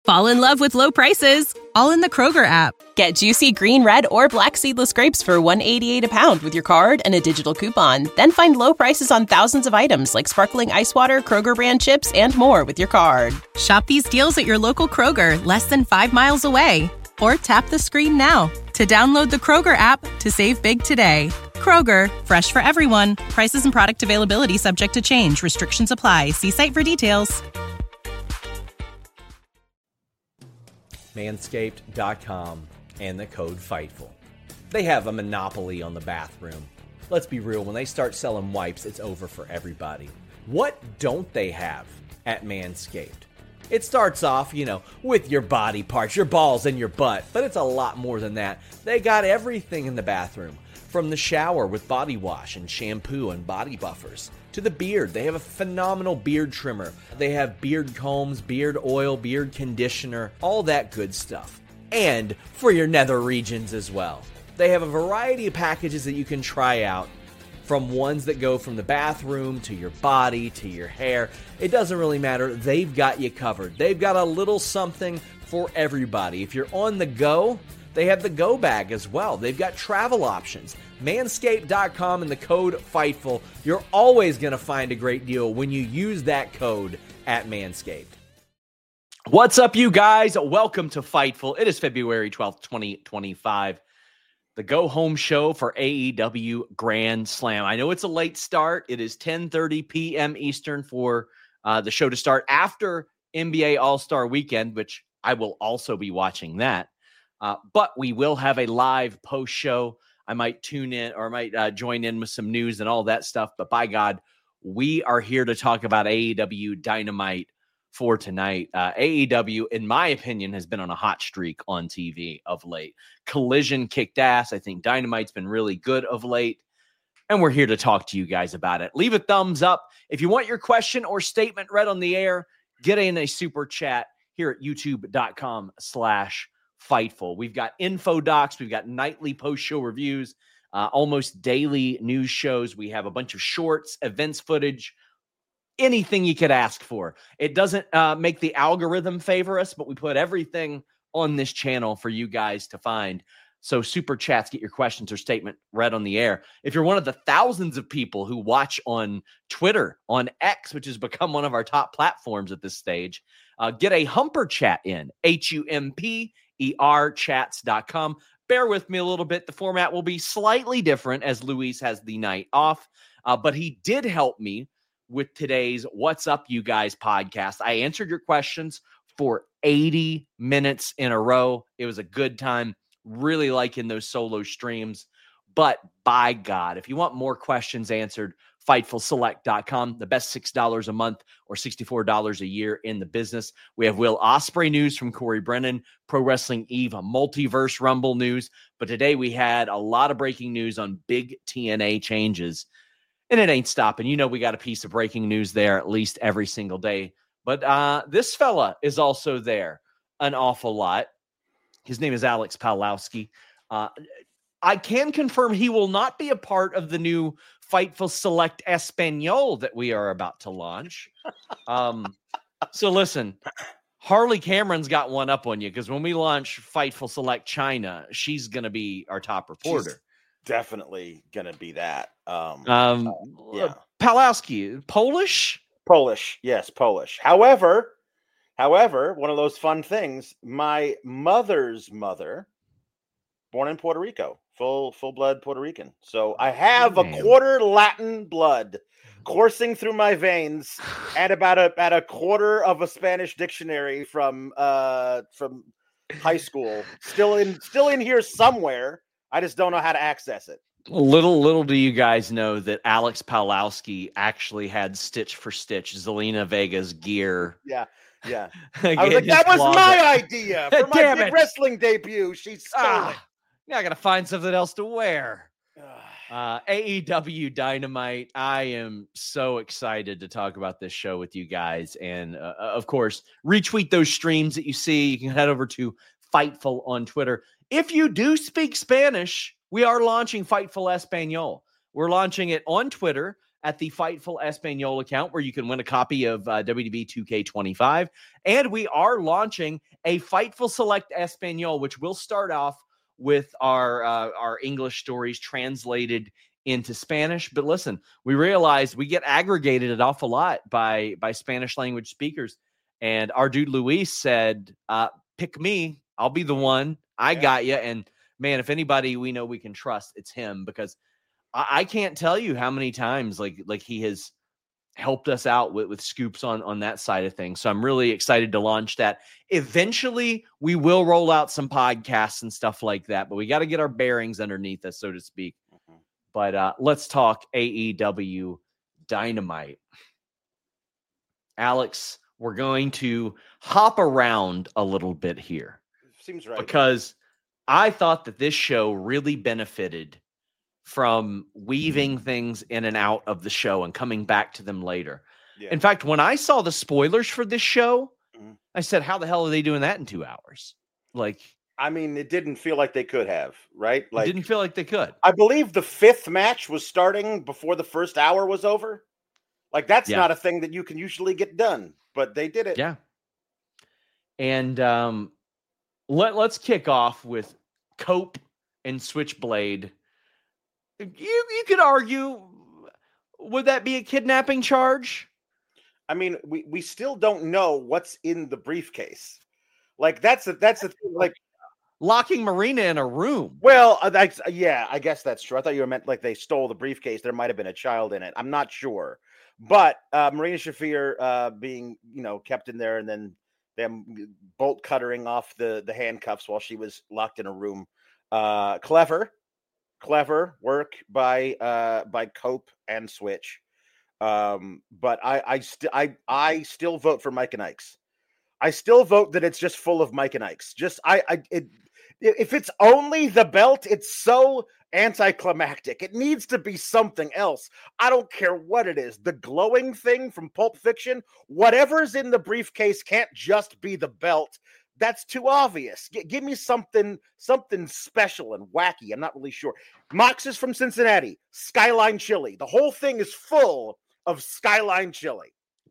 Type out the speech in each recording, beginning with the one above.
Fall in love with low prices, all in the Kroger app. Get juicy green, red, or black seedless grapes for $1.88 a pound with your card and a digital coupon. Then find low prices on thousands of items like sparkling ice water, Kroger brand chips, and more with your card. Shop these deals at your local Kroger, less than 5 miles away. Or tap the screen now to download the Kroger app to save big today. Kroger, fresh for everyone. Prices and product availability subject to change. Restrictions apply. See site for details. Manscaped.com and the code FIGHTFUL. They have a monopoly on the bathroom. Let's be real, when they start selling wipes, it's over for everybody. What don't they have at Manscaped? It starts off, with your body parts, your balls and your butt, but it's a lot more than that. They got everything in the bathroom, from the shower with body wash and shampoo and body buffers, to the beard. They have a phenomenal beard trimmer. They have beard combs, beard oil, beard conditioner, all that good stuff. And for your nether regions as well. They have a variety of packages that you can try out, from ones that go from the bathroom to your body to your hair. It doesn't really matter. They've got you covered. They've got a little something for everybody. If you're on the go, they have the go bag as well. They've got travel options. Manscaped.com and the code FIGHTFUL. You're always going to find a great deal when you use that code at Manscaped. What's up, you guys? Welcome to Fightful. It is February 12th, 2025. The go-home show for AEW Grand Slam. I know it's a late start. It is 10:30 p.m. Eastern for the show to start after NBA All-Star Weekend, which I will also be watching that. But we will have a live post-show. I might tune in or might join in with some news and all that stuff. But by God, we are here to talk about AEW Dynamite for tonight. AEW, in my opinion, has been on a hot streak on TV of late. Collision kicked ass. I think Dynamite's been really good of late. And we're here to talk to you guys about it. Leave a thumbs up. If you want your question or statement read on the air, get in a super chat here at youtube.com/Fightful. We've got info docs. We've got nightly post-show reviews, almost daily news shows. We have a bunch of shorts, events footage, anything you could ask for. It doesn't make the algorithm favor us, but we put everything on this channel for you guys to find. So super chats, get your questions or statement read on the air. If you're one of the thousands of people who watch on Twitter, on X, which has become one of our top platforms at this stage, get a Humper chat in, HUMPER chats.com. Bear with me a little bit. The format will be slightly different as Luis has the night off, but he did help me with today's What's Up, You Guys podcast. I answered your questions for 80 minutes in a row. It was a good time. Really liking those solo streams. But by God, if you want more questions answered, FightfulSelect.com, the best $6 a month or $64 a year in the business. We have Will Ospreay news from Corey Brennan, Pro Wrestling Eve, a multiverse Rumble news. But today we had a lot of breaking news on big TNA changes. And it ain't stopping. We got a piece of breaking news there at least every single day. But this fella is also there an awful lot. His name is Alex Pawlowski. I can confirm he will not be a part of the new Fightful Select Espanol that we are about to launch. So listen, Harley Cameron's got one up on you because when we launch Fightful Select China, she's going to be our top reporter. She's definitely going to be that. Yeah. Pawlowski, Polish? Polish, yes, Polish. However, one of those fun things, my mother's mother, born in Puerto Rico, full-blood Puerto Rican. So I have a quarter Latin blood coursing through my veins and about a quarter of a Spanish dictionary from high school. Still in here somewhere. I just don't know how to access it. Little do you guys know that Alex Pawlowski actually had stitch for stitch Zelina Vega's gear. Yeah. I was like, that was my idea for my big wrestling debut. She stole it. Now I got to find something else to wear. AEW Dynamite. I am so excited to talk about this show with you guys. And of course, retweet those streams that you see. You can head over to Fightful on Twitter. If you do speak Spanish, we are launching Fightful Espanol. We're launching it on Twitter at the Fightful Espanol account, where you can win a copy of WDB 2K25. And we are launching a Fightful Select Espanol, which will start off with our English stories translated into Spanish. But listen, we realize we get aggregated an awful lot by Spanish language speakers. And our dude Luis said, pick me. I'll be the one. I got you. And man, if anybody we know we can trust, it's him, because I can't tell you how many times like he has helped us out with scoops on that side of things. So I'm really excited to launch that. Eventually, we will roll out some podcasts and stuff like that, but we got to get our bearings underneath us, so to speak. Mm-hmm. But let's talk AEW Dynamite. Alex, we're going to hop around a little bit here. Seems right. Because I thought that this show really benefited from weaving things in and out of the show and coming back to them later. Yeah. In fact, when I saw the spoilers for this show, I said, how the hell are they doing that in 2 hours? Like, I mean, it didn't feel like they could have, right? Like, it didn't feel like they could. I believe the 5th match was starting before the first hour was over. Like, that's not a thing that you can usually get done, but they did it. Yeah. And let's kick off with Cope and Switchblade. You could argue, would that be a kidnapping charge? I mean, we still don't know what's in the briefcase. Like, that's the thing. Like, locking Marina in a room. Well, I guess that's true. I thought you meant like they stole the briefcase. There might have been a child in it. I'm not sure. But Marina Shafir being, kept in there, and then them bolt cuttering off the handcuffs while she was locked in a room. Clever work by Cope and Switch. But I still vote for Mike and Ike's. I still vote that it's just full of Mike and Ike's. If it's only the belt, it's so anticlimactic. It needs to be something else. I don't care what it is. The glowing thing from Pulp Fiction, whatever's in the briefcase can't just be the belt. That's too obvious. Give me something special and wacky. I'm not really sure. Mox is from Cincinnati. Skyline Chili. The whole thing is full of Skyline Chili.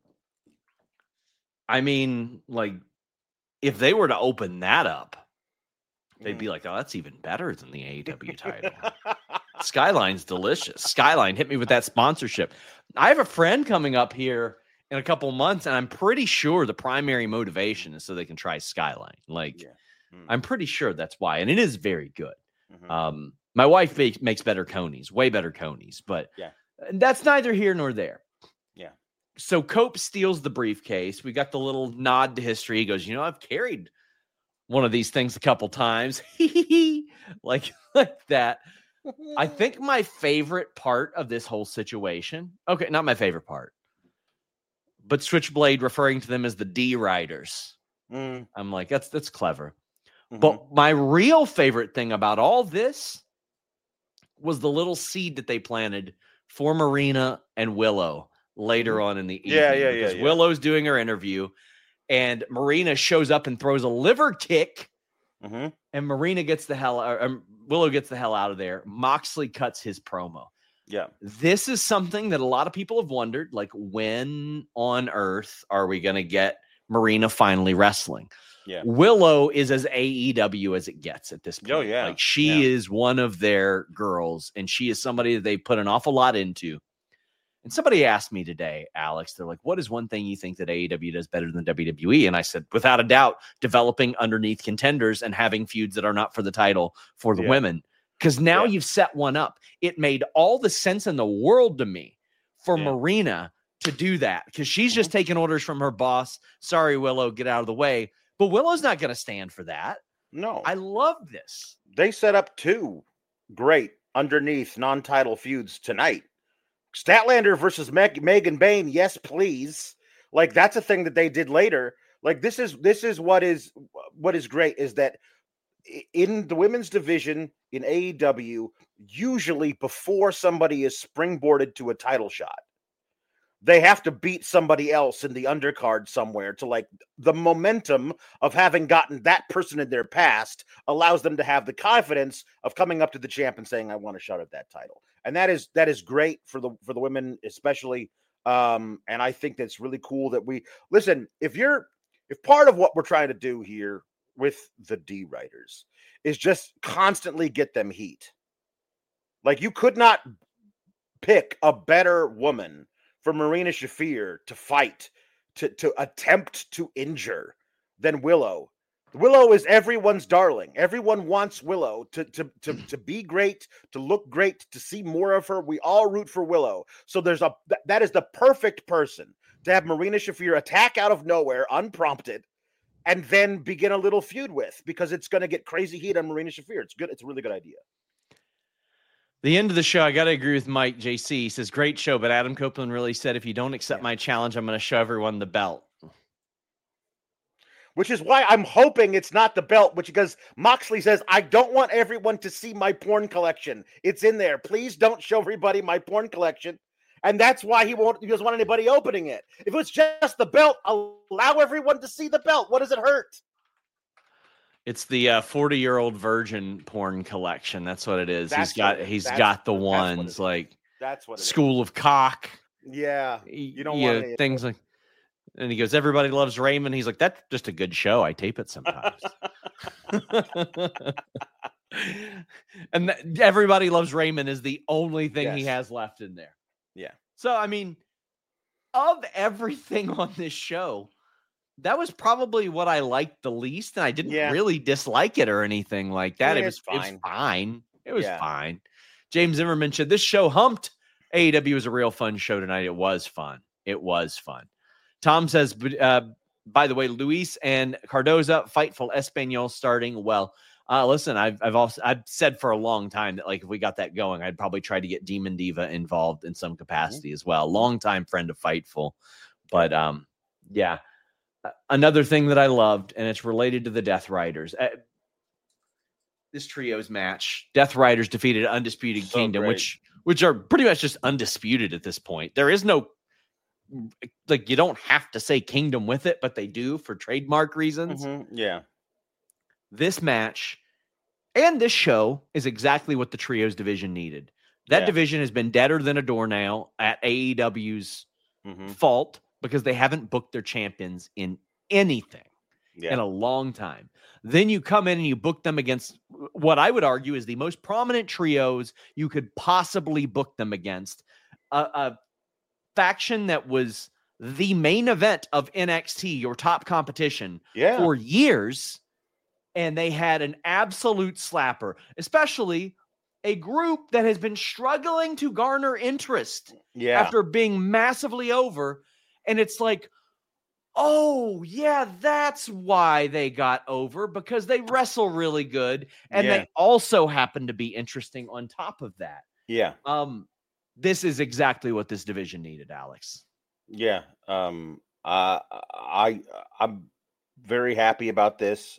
I mean, like, if they were to open that up, they'd be like, oh, that's even better than the AEW title. Skyline's delicious. Skyline, hit me with that sponsorship. I have a friend coming up here in a couple months, and I'm pretty sure the primary motivation is so they can try Skyline. I'm pretty sure that's why, and it is very good. Mm-hmm. My wife makes better conies, way better conies, but that's neither here nor there. Yeah. So Cope steals the briefcase. We got the little nod to history. He goes, I've carried one of these things a couple times. like that. I think my favorite part of this whole situation, okay, not my favorite part, but Switchblade referring to them as the D Riders. I'm like, that's clever. Mm-hmm. But my real favorite thing about all this was the little seed that they planted for Marina and Willow later on in the evening. Because Willow's doing her interview, and Marina shows up and throws a liver kick, and Marina gets Willow gets the hell out of there. Moxley cuts his promo. Yeah. This is something that a lot of people have wondered, like, when on earth are we going to get Marina finally wrestling? Yeah. Willow is as AEW as it gets at this point. Oh, yeah. Like, she is one of their girls, and she is somebody that they put an awful lot into. And somebody asked me today, Alex, they're like, what is one thing you think that AEW does better than WWE? And I said, without a doubt, developing underneath contenders and having feuds that are not for the title for the women. Because now you've set one up. It made all the sense in the world to me for Marina to do that, because she's just taking orders from her boss. Sorry, Willow, get out of the way. But Willow's not going to stand for that. No. I love this. They set up 2 great underneath non-title feuds tonight. Statlander versus Megan Bayne, yes, please. Like, that's a thing that they did later. Like, this is what is great, is that in the women's division in AEW, usually before somebody is springboarded to a title shot, they have to beat somebody else in the undercard somewhere to like the momentum of having gotten that person in their past allows them to have the confidence of coming up to the champ and saying, I want a shot at that title. And that is great for the women, especially. And I think that's really cool that we listen. If part of what we're trying to do here with the D writers is just constantly get them heat. Like you could not pick a better woman for Marina Shafir to fight, to attempt to injure than Willow. Willow is everyone's darling. Everyone wants Willow to be great, to look great, to see more of her. We all root for Willow. So that is the perfect person to have Marina Shafir attack out of nowhere, unprompted, and then begin a little feud with, because it's going to get crazy heat on Marina Shafir. It's good. It's a really good idea. The end of the show, I got to agree with Mike JC. He says, great show, but Adam Copeland really said, if you don't accept my challenge, I'm going to show everyone the belt. Which is why I'm hoping it's not the belt, because Moxley says, I don't want everyone to see my porn collection. It's in there. Please don't show everybody my porn collection. And that's why he doesn't want anybody opening it. If it was just the belt, allow everyone to see the belt. What does it hurt? It's the 40-year-old virgin porn collection. That's what it is. He's got the ones like that's what School of Cock. Yeah, you don't want things like. And he goes, everybody loves Raymond. He's like, that's just a good show. I tape it sometimes. And everybody loves Raymond is the only thing he has left in there. Yeah. So I mean, of everything on this show, that was probably what I liked the least, and I didn't really dislike it or anything like that. Yeah, It was fine. It was Yeah. fine. James Zimmerman said, this show humped. AEW was a real fun show tonight. It was fun. Tom says, by the way, Luis and Cardoza, Fightful Espanol starting. Well, listen, I've said for a long time that like if we got that going, I'd probably try to get Demon Diva involved in some capacity as well. Longtime friend of Fightful, but yeah. Another thing that I loved, and it's related to the Death Riders. This trios match, Death Riders defeated Undisputed Kingdom, great. which are pretty much just undisputed at this point. There is no, like, you don't have to say Kingdom with it, but they do for trademark reasons. Mm-hmm. Yeah. This match and this show is exactly what the trios division needed. That division has been deader than a doornail at AEW's fault, because they haven't booked their champions in anything in a long time. Then you come in and you book them against what I would argue is the most prominent trios you could possibly book them against. A faction that was the main event of NXT, your top competition, for years. And they had an absolute slapper, especially a group that has been struggling to garner interest after being massively over. And it's like, oh, yeah, that's why they got over, because they wrestle really good. And they also happen to be interesting on top of that. Yeah. This is exactly what this division needed, Alex. Yeah. I'm very happy about this.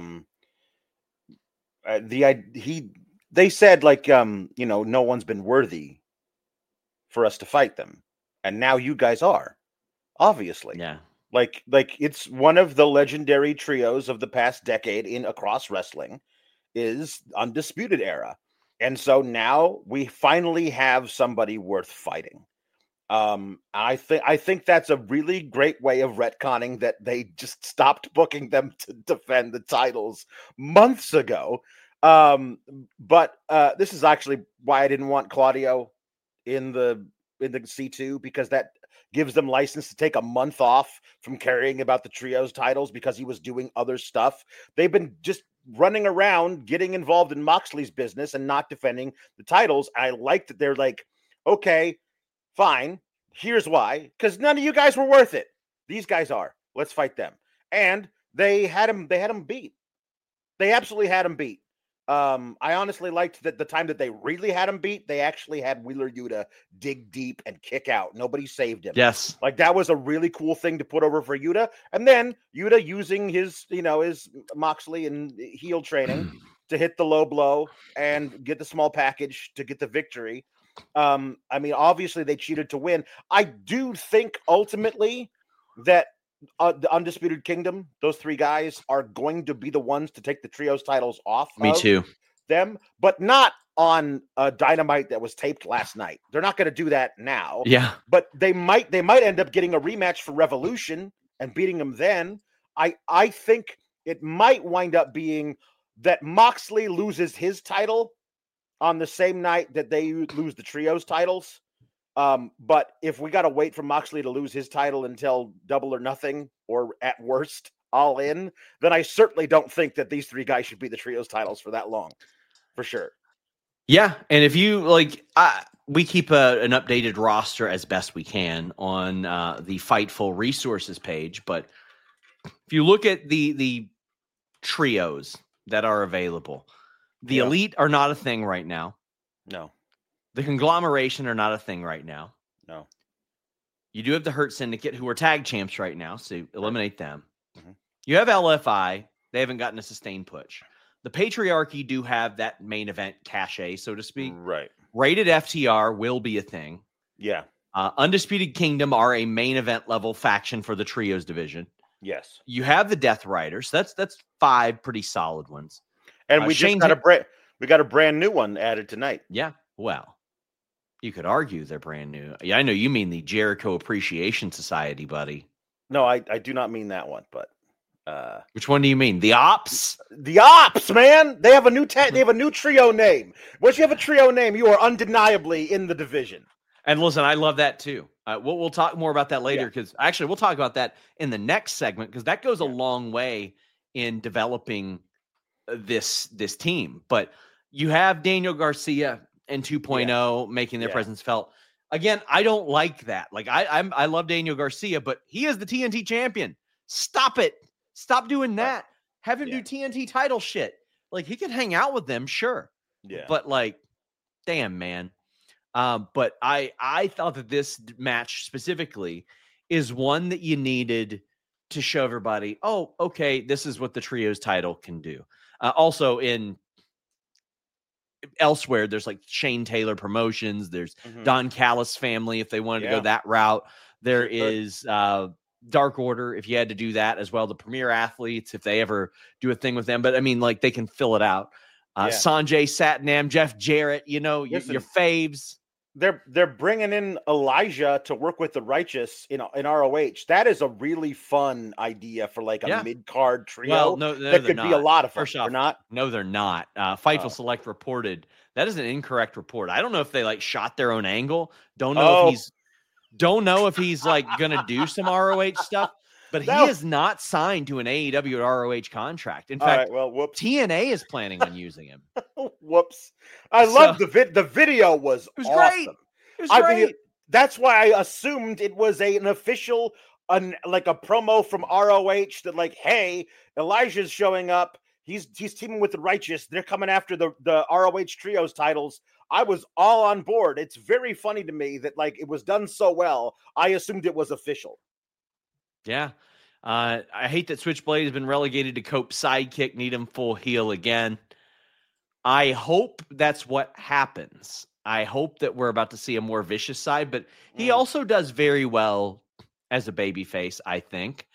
They said like, no one's been worthy for us to fight them. And now you guys are. Obviously. Yeah. Like it's one of the legendary trios of the past decade across wrestling is Undisputed Era. And so now we finally have somebody worth fighting. I think that's a really great way of retconning that they just stopped booking them to defend the titles months ago. But this is actually why I didn't want Claudio in the C2, because that gives them license to take a month off from carrying about the trios titles because he was doing other stuff. They've been just running around getting involved in Moxley's business and not defending the titles. I like that they're like, okay, fine. Here's why. Because none of you guys were worth it. These guys are. Let's fight them. And they had him beat. They absolutely had him beat. I honestly liked that the time that they really had him beat, they actually had Wheeler Yuta dig deep and kick out. Nobody saved him. Yes. Like that was a really cool thing to put over for Yuta. And then Yuta using his Moxley and heel training to hit the low blow and get the small package to get the victory. I mean, obviously they cheated to win. I do think ultimately that the Undisputed Kingdom, those 3 guys, are going to be the ones to take the trios titles off. Me too. Them, but not on a Dynamite that was taped last night. They're not going to do that now. Yeah, but they might end up getting a rematch for Revolution and beating them then. I think it might wind up being that Moxley loses his title on the same night that they lose the trios titles. But if we got to wait for Moxley to lose his title until Double or Nothing, or at worst All In, then I certainly don't think that these 3 guys should be the trios titles for that long, for sure. Yeah, and if you we keep an updated roster as best we can on the Fightful resources page, but if you look at the trios that are available, the Elite are not a thing right now. No. The Conglomeration are not a thing right now. No. You do have the Hurt Syndicate, who are tag champs right now, so eliminate them. Mm-hmm. You have LFI. They haven't gotten a sustained push. The Patriarchy do have that main event cachet, so to speak. Right. Rated FTR will be a thing. Yeah. Undisputed Kingdom are a main event level faction for the trios division. Yes. You have the Death Riders. That's 5 pretty solid ones. And we just got a brand new one added tonight. Yeah. Well, you could argue they're brand new. Yeah, I know you mean the Jericho Appreciation Society, buddy. No, I do not mean that one, but which one do you mean? The Ops? The Ops, man. They have a new they have a new trio name. Once you have a trio name, you are undeniably in the division. And listen, I love that too. We'll talk more about that later, because actually we'll talk about that in the next segment, because that goes a long way in developing this team. But you have Daniel Garcia and 2.0 making their presence felt. Again, I don't like that. Like I love Daniel Garcia, but he is the TNT champion. Stop it. Stop doing that. Have him do TNT title shit. Like, he can hang out with them, sure. Yeah. But like, damn, man. But I thought that this match specifically is one that you needed to show everybody, oh, okay, this is what the trios title can do. Also elsewhere, there's like Shane Taylor Promotions. There's Don Callis family, if they wanted to go that route. There is Dark Order, if you had to do that as well. The Premier Athletes, if they ever do a thing with them. But I mean, like, they can fill it out. Sanjay Satnam, Jeff Jarrett, your faves. They're bringing in Elijah to work with the Righteous in ROH. That is a really fun idea for like a mid-card trio. Well, no, that could be a lot of fun. First off, they're not. No, they're not. Fightful Select reported that is an incorrect report. I don't know if they like shot their own angle. Don't know if he's like gonna do some ROH stuff. But he is not signed to an AEW or ROH contract. In fact, whoops. TNA is planning on using him. Whoops. I love the video was awesome. Great. It was great. Mean, that's why I assumed it was an official, like a promo from ROH that like, hey, Elijah's showing up. He's teaming with the Righteous. They're coming after the ROH trios titles. I was all on board. It's very funny to me that like it was done so well. I assumed it was official. Yeah. I hate that Switchblade has been relegated to Cope's sidekick, need him full heel again. I hope that's what happens. I hope that we're about to see a more vicious side, but he also does very well as a babyface, I think.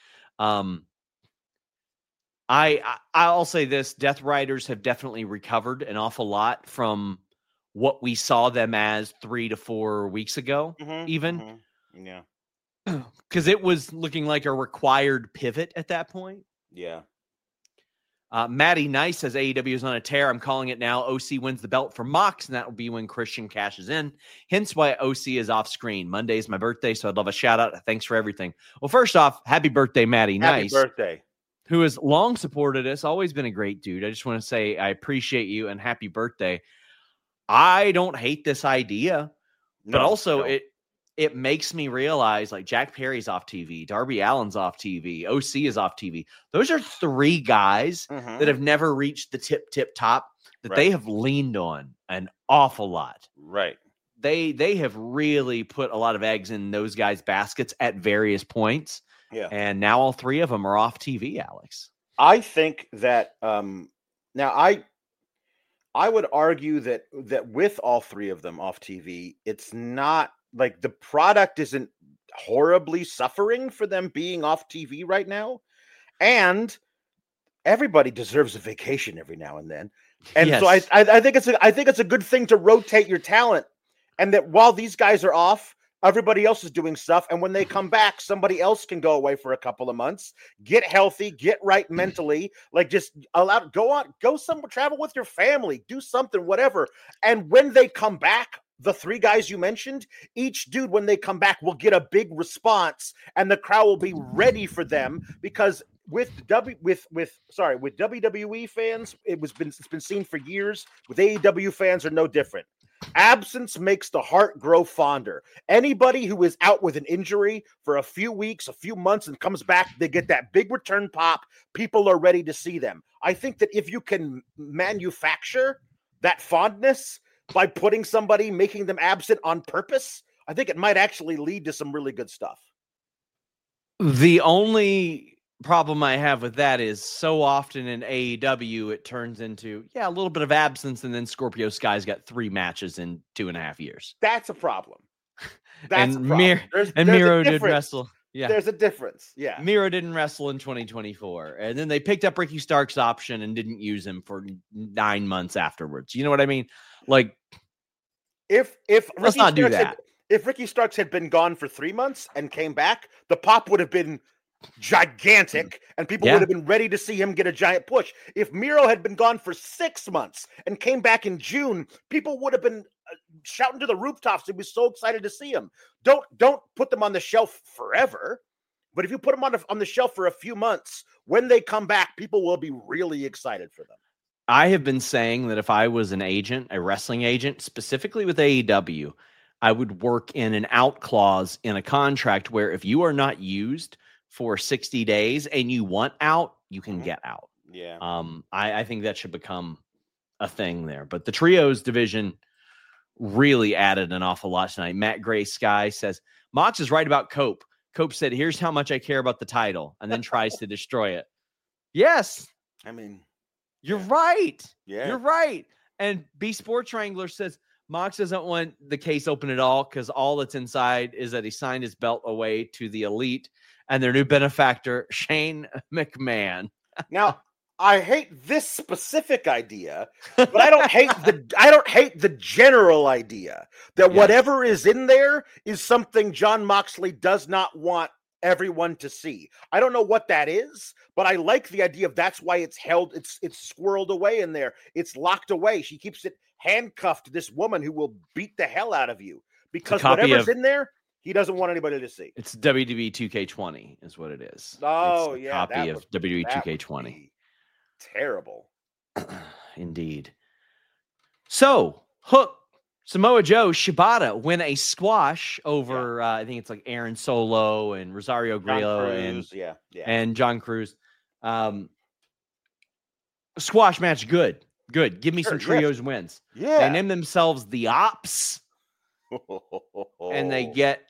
I'll say this, Death Riders have definitely recovered an awful lot from what we saw them as 3 to 4 weeks ago, even. Yeah. Because it was looking like a required pivot at that point. Yeah. Matty Nice says AEW is on a tear. I'm calling it now. OC wins the belt for Mox, and that will be when Christian cashes in. Hence why OC is off screen. Monday is my birthday, so I'd love a shout out. Thanks for everything. Well, first off, happy birthday, Matty Nice. Happy birthday. Who has long supported us, always been a great dude. I just want to say I appreciate you and happy birthday. I don't hate this idea, but also it makes me realize, like, Jack Perry's off TV, Darby Allin's off TV, OC is off TV. Those are 3 guys that have never reached the tip top that they have leaned on an awful lot. Right. They have really put a lot of eggs in those guys' baskets at various points. Yeah. And now all 3 of them are off TV, Alex. I think that now I would argue that with all three of them off TV, it's not like the product isn't horribly suffering for them being off TV right now. And everybody deserves a vacation every now and then. And Yes. so I think it's a good thing to rotate your talent, and that while these guys are off, everybody else is doing stuff. And when they come back, somebody else can go away for a couple of months, get healthy, get right mentally, like just go somewhere, travel with your family, do something, whatever. And when they come back, the three guys you mentioned, each dude, when they come back, will get a big response, and the crowd will be ready for them, because with WWE fans, it's been seen for years. With AEW fans are no different. Absence makes the heart grow fonder. Anybody who is out with an injury for a few weeks, a few months, and comes back, they get that big return pop. People are ready to see them. I think that if you can manufacture that fondness by making them absent on purpose, I think it might actually lead to some really good stuff. The only problem I have with that is so often in AEW, it turns into, a little bit of absence, and then Scorpio Sky's got 3 matches in 2.5 years. That's a problem. There's Miro did wrestle. Yeah. There's a difference. Yeah. Miro didn't wrestle in 2024. And then they picked up Ricky Stark's option and didn't use him for 9 months afterwards. You know what I mean? Like, if let's not do that. If Ricky Starks had been gone for 3 months and came back, the pop would have been gigantic, and people would have been ready to see him get a giant push. If Miro had been gone for 6 months and came back in June, people would have been shouting to the rooftops. They'd be so excited to see him. Don't put them on the shelf forever, but if you put them on the shelf for a few months, when they come back, people will be really excited for them. I have been saying that if I was an agent, a wrestling agent, specifically with AEW, I would work in an out clause in a contract where if you are not used for 60 days and you want out, you can get out. Yeah. I think that should become a thing there. But the trios division really added an awful lot tonight. Matt Gray Sky says, Mox is right about Cope. Cope said, here's how much I care about the title, and then tries to destroy it. Yes. I mean, you're right. Yeah. You're right. And B Sports Wrangler says, Mox doesn't want the case open at all because all that's inside is that he signed his belt away to the Elite and their new benefactor, Shane McMahon. Now, I hate this specific idea, but I don't hate the general idea that whatever is in there is something Jon Moxley does not want everyone to see. I don't know what that is, but I like the idea of that's why it's held, it's squirreled away in there. It's locked away. She keeps it handcuffed to this woman who will beat the hell out of you because whatever's in there, he doesn't want anybody to see. It's WWE 2K20 is what it is. Oh, it's a copy of WWE 2K20. Terrible. Indeed. So, Hook, Samoa Joe, Shibata win a squash over, I think it's like Aaron Solo and Rosario Grillo and John Cruz. Squash match, good. Give me some trios wins. Yeah. They name themselves the Ops. And they get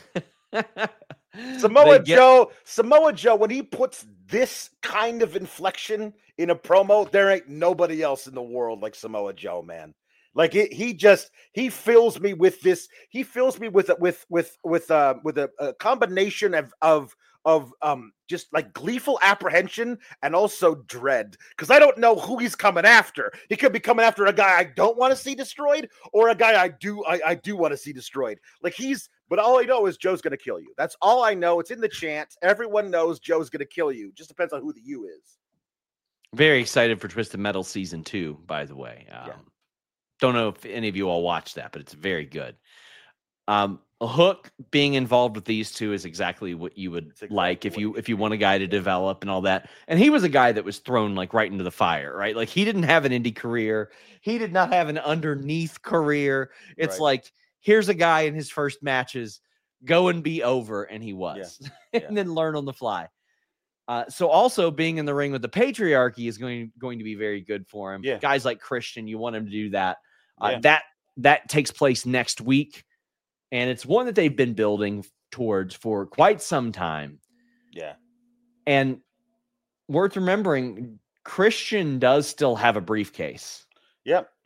Samoa Joe, when he puts this kind of inflection in a promo, there ain't nobody else in the world like Samoa Joe, man. Like he fills me with this. He fills me with a combination of just like gleeful apprehension and also dread, because I don't know who he's coming after. He could be coming after a guy I don't want to see destroyed, or a guy I do want to see destroyed. But all I know is Joe's going to kill you. That's all I know. It's in the chant. Everyone knows Joe's going to kill you. Just depends on who the you is. Very excited for Twisted Metal Season 2, by the way. Don't know if any of you all watched that, but it's very good. Hook being involved with these two is exactly what you would like if you want a guy to develop and all that. And he was a guy that was thrown like right into the fire, right? Like he didn't have an indie career. He did not have an underneath career. It's like, here's a guy in his first matches, go and be over. And he was, and then learn on the fly. So also being in the ring with the Patriarchy is going to be very good for him. Yeah. Guys like Christian, you want him to do that. That takes place next week. And it's one that they've been building towards for quite some time. Yeah. And worth remembering, Christian does still have a briefcase. Yep.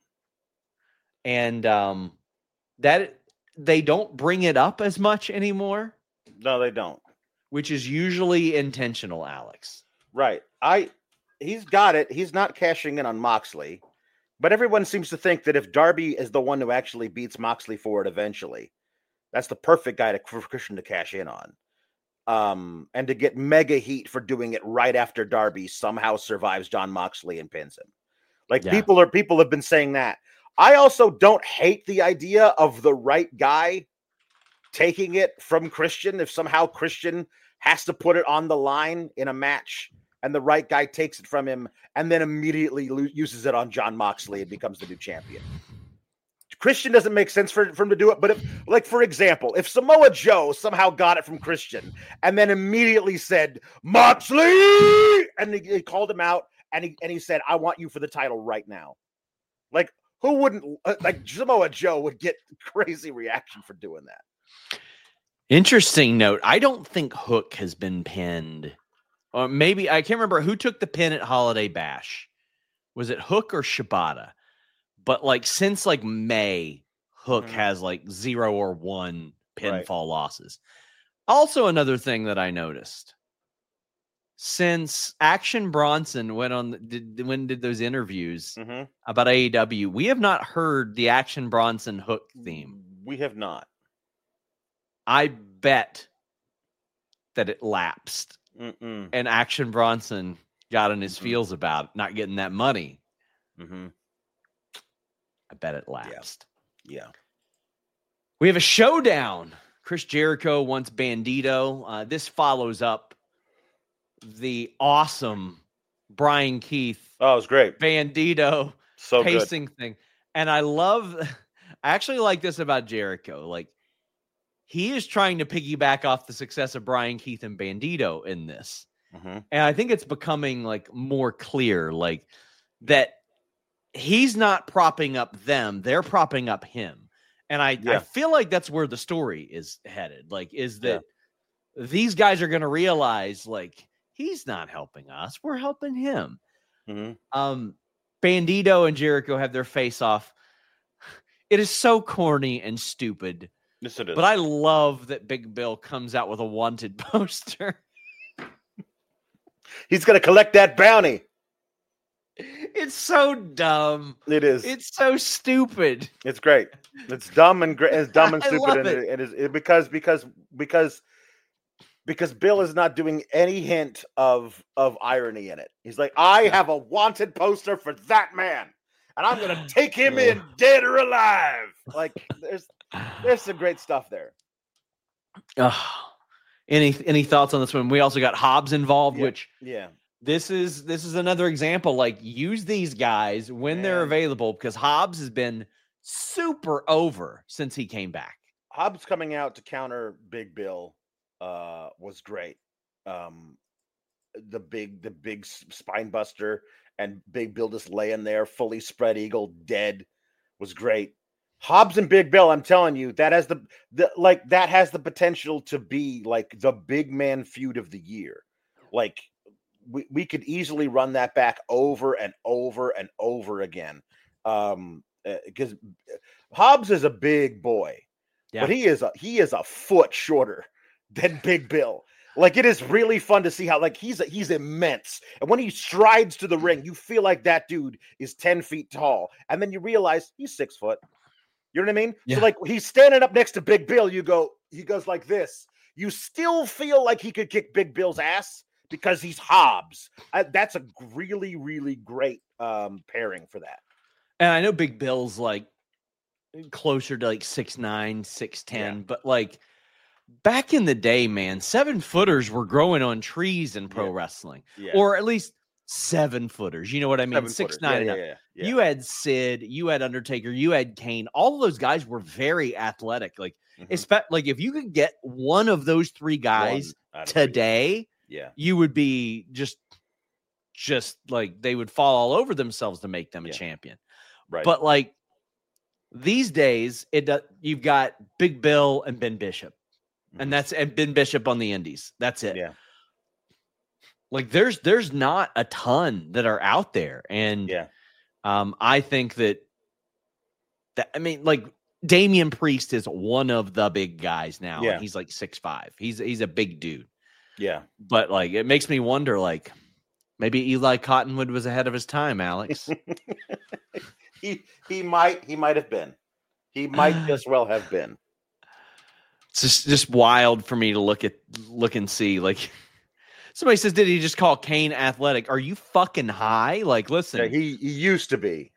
And that they don't bring it up as much anymore. No, they don't. Which is usually intentional, Alex. Right. He's got it. He's not cashing in on Moxley, but everyone seems to think that if Darby is the one who actually beats Moxley for it eventually, that's the perfect guy for Christian to cash in on. And to get mega heat for doing it right after Darby somehow survives Jon Moxley and pins him. Like people have been saying that. I also don't hate the idea of the right guy taking it from Christian. If somehow Christian has to put it on the line in a match and the right guy takes it from him and then immediately uses it on Jon Moxley and becomes the new champion. Christian doesn't make sense for him to do it. But if, like, for example, if Samoa Joe somehow got it from Christian and then immediately said, Moxley, and he called him out and he said, I want you for the title right now. Like, who wouldn't, like, Samoa Joe would get crazy reaction for doing that. Interesting note. I don't think Hook has been pinned. Or maybe, I can't remember who took the pin at Holiday Bash. Was it Hook or Shibata? But like since like May, Hook has like 0 or 1 pinfall losses. Also, another thing that I noticed since Action Bronson went on, did those interviews about AEW, we have not heard the Action Bronson Hook theme. We have not. I bet that it lapsed, and Action Bronson got in his feels about not getting that money. I bet it lapsed. Yeah. We have a showdown. Chris Jericho wants Bandito. This follows up the awesome Brian Keith. Oh, it was great. Bandito pacing thing. And I actually like this about Jericho. Like, he is trying to piggyback off the success of Brian Keith and Bandito in this. And I think it's becoming like more clear, like that he's not propping up them, they're propping up him. And I feel like that's where the story is headed. Like, is that these guys are going to realize, like, he's not helping us, we're helping him. Bandito and Jericho have their face off. It is so corny and stupid. Yes, it is. But I love that Big Bill comes out with a wanted poster. He's going to collect that bounty. It's so dumb. It is. It's so stupid. It's great. It's dumb and it's dumb and stupid. Love And it. it is because Bill is not doing any hint of irony in it. He's like, I have a wanted poster for that man, and I'm going to take him in dead or alive. Like, there's some great stuff there. Any thoughts on this one? We also got Hobbs involved, which yeah. This is another example. Like, use these guys when they're available, because Hobbs has been super over since he came back. Hobbs coming out to counter Big Bill was great. The big spine buster and Big Bill just laying there, fully spread eagle, dead, was great. Hobbs and Big Bill, I'm telling you, that has that has the potential to be like the big man feud of the year. Like, we could easily run that back over and over and over again. Because Hobbs is a big boy, but he is a foot shorter than Big Bill. Like, it is really fun to see how, like, he's immense. And when he strides to the ring, you feel like that dude is 10 feet tall. And then you realize he's 6 foot. You know what I mean? Yeah. So, like, he's standing up next to Big Bill. He goes like this. You still feel like he could kick Big Bill's ass because he's Hobbs. That's a really, really great pairing for that. And I know Big Bill's like closer to like 6'9", 6'10", but like back in the day, man, 7-footers were growing on trees in pro wrestling, or at least 7-footers. You know what I mean? 6'9" and up. Yeah. You had Sid, you had Undertaker, you had Kane. All of those guys were very athletic. Like, like if you could get one of those 3 guys today, you would be just like, they would fall all over themselves to make them a champion. Right. But like these days, you've got Big Bill and Ben Bishop, and Ben Bishop on the indies. That's it. Yeah. Like, there's not a ton that are out there, and I think that I mean, like Damian Priest is one of the big guys now. Yeah. And he's like 6'5". He's a big dude. Yeah. But like, it makes me wonder, like, maybe Eli Cottonwood was ahead of his time, Alex. he might have been. He might just well have been. It's just wild for me to look and see. Like, somebody says, did he just call Kane athletic? Are you fucking high? Like, listen. Yeah, he used to be.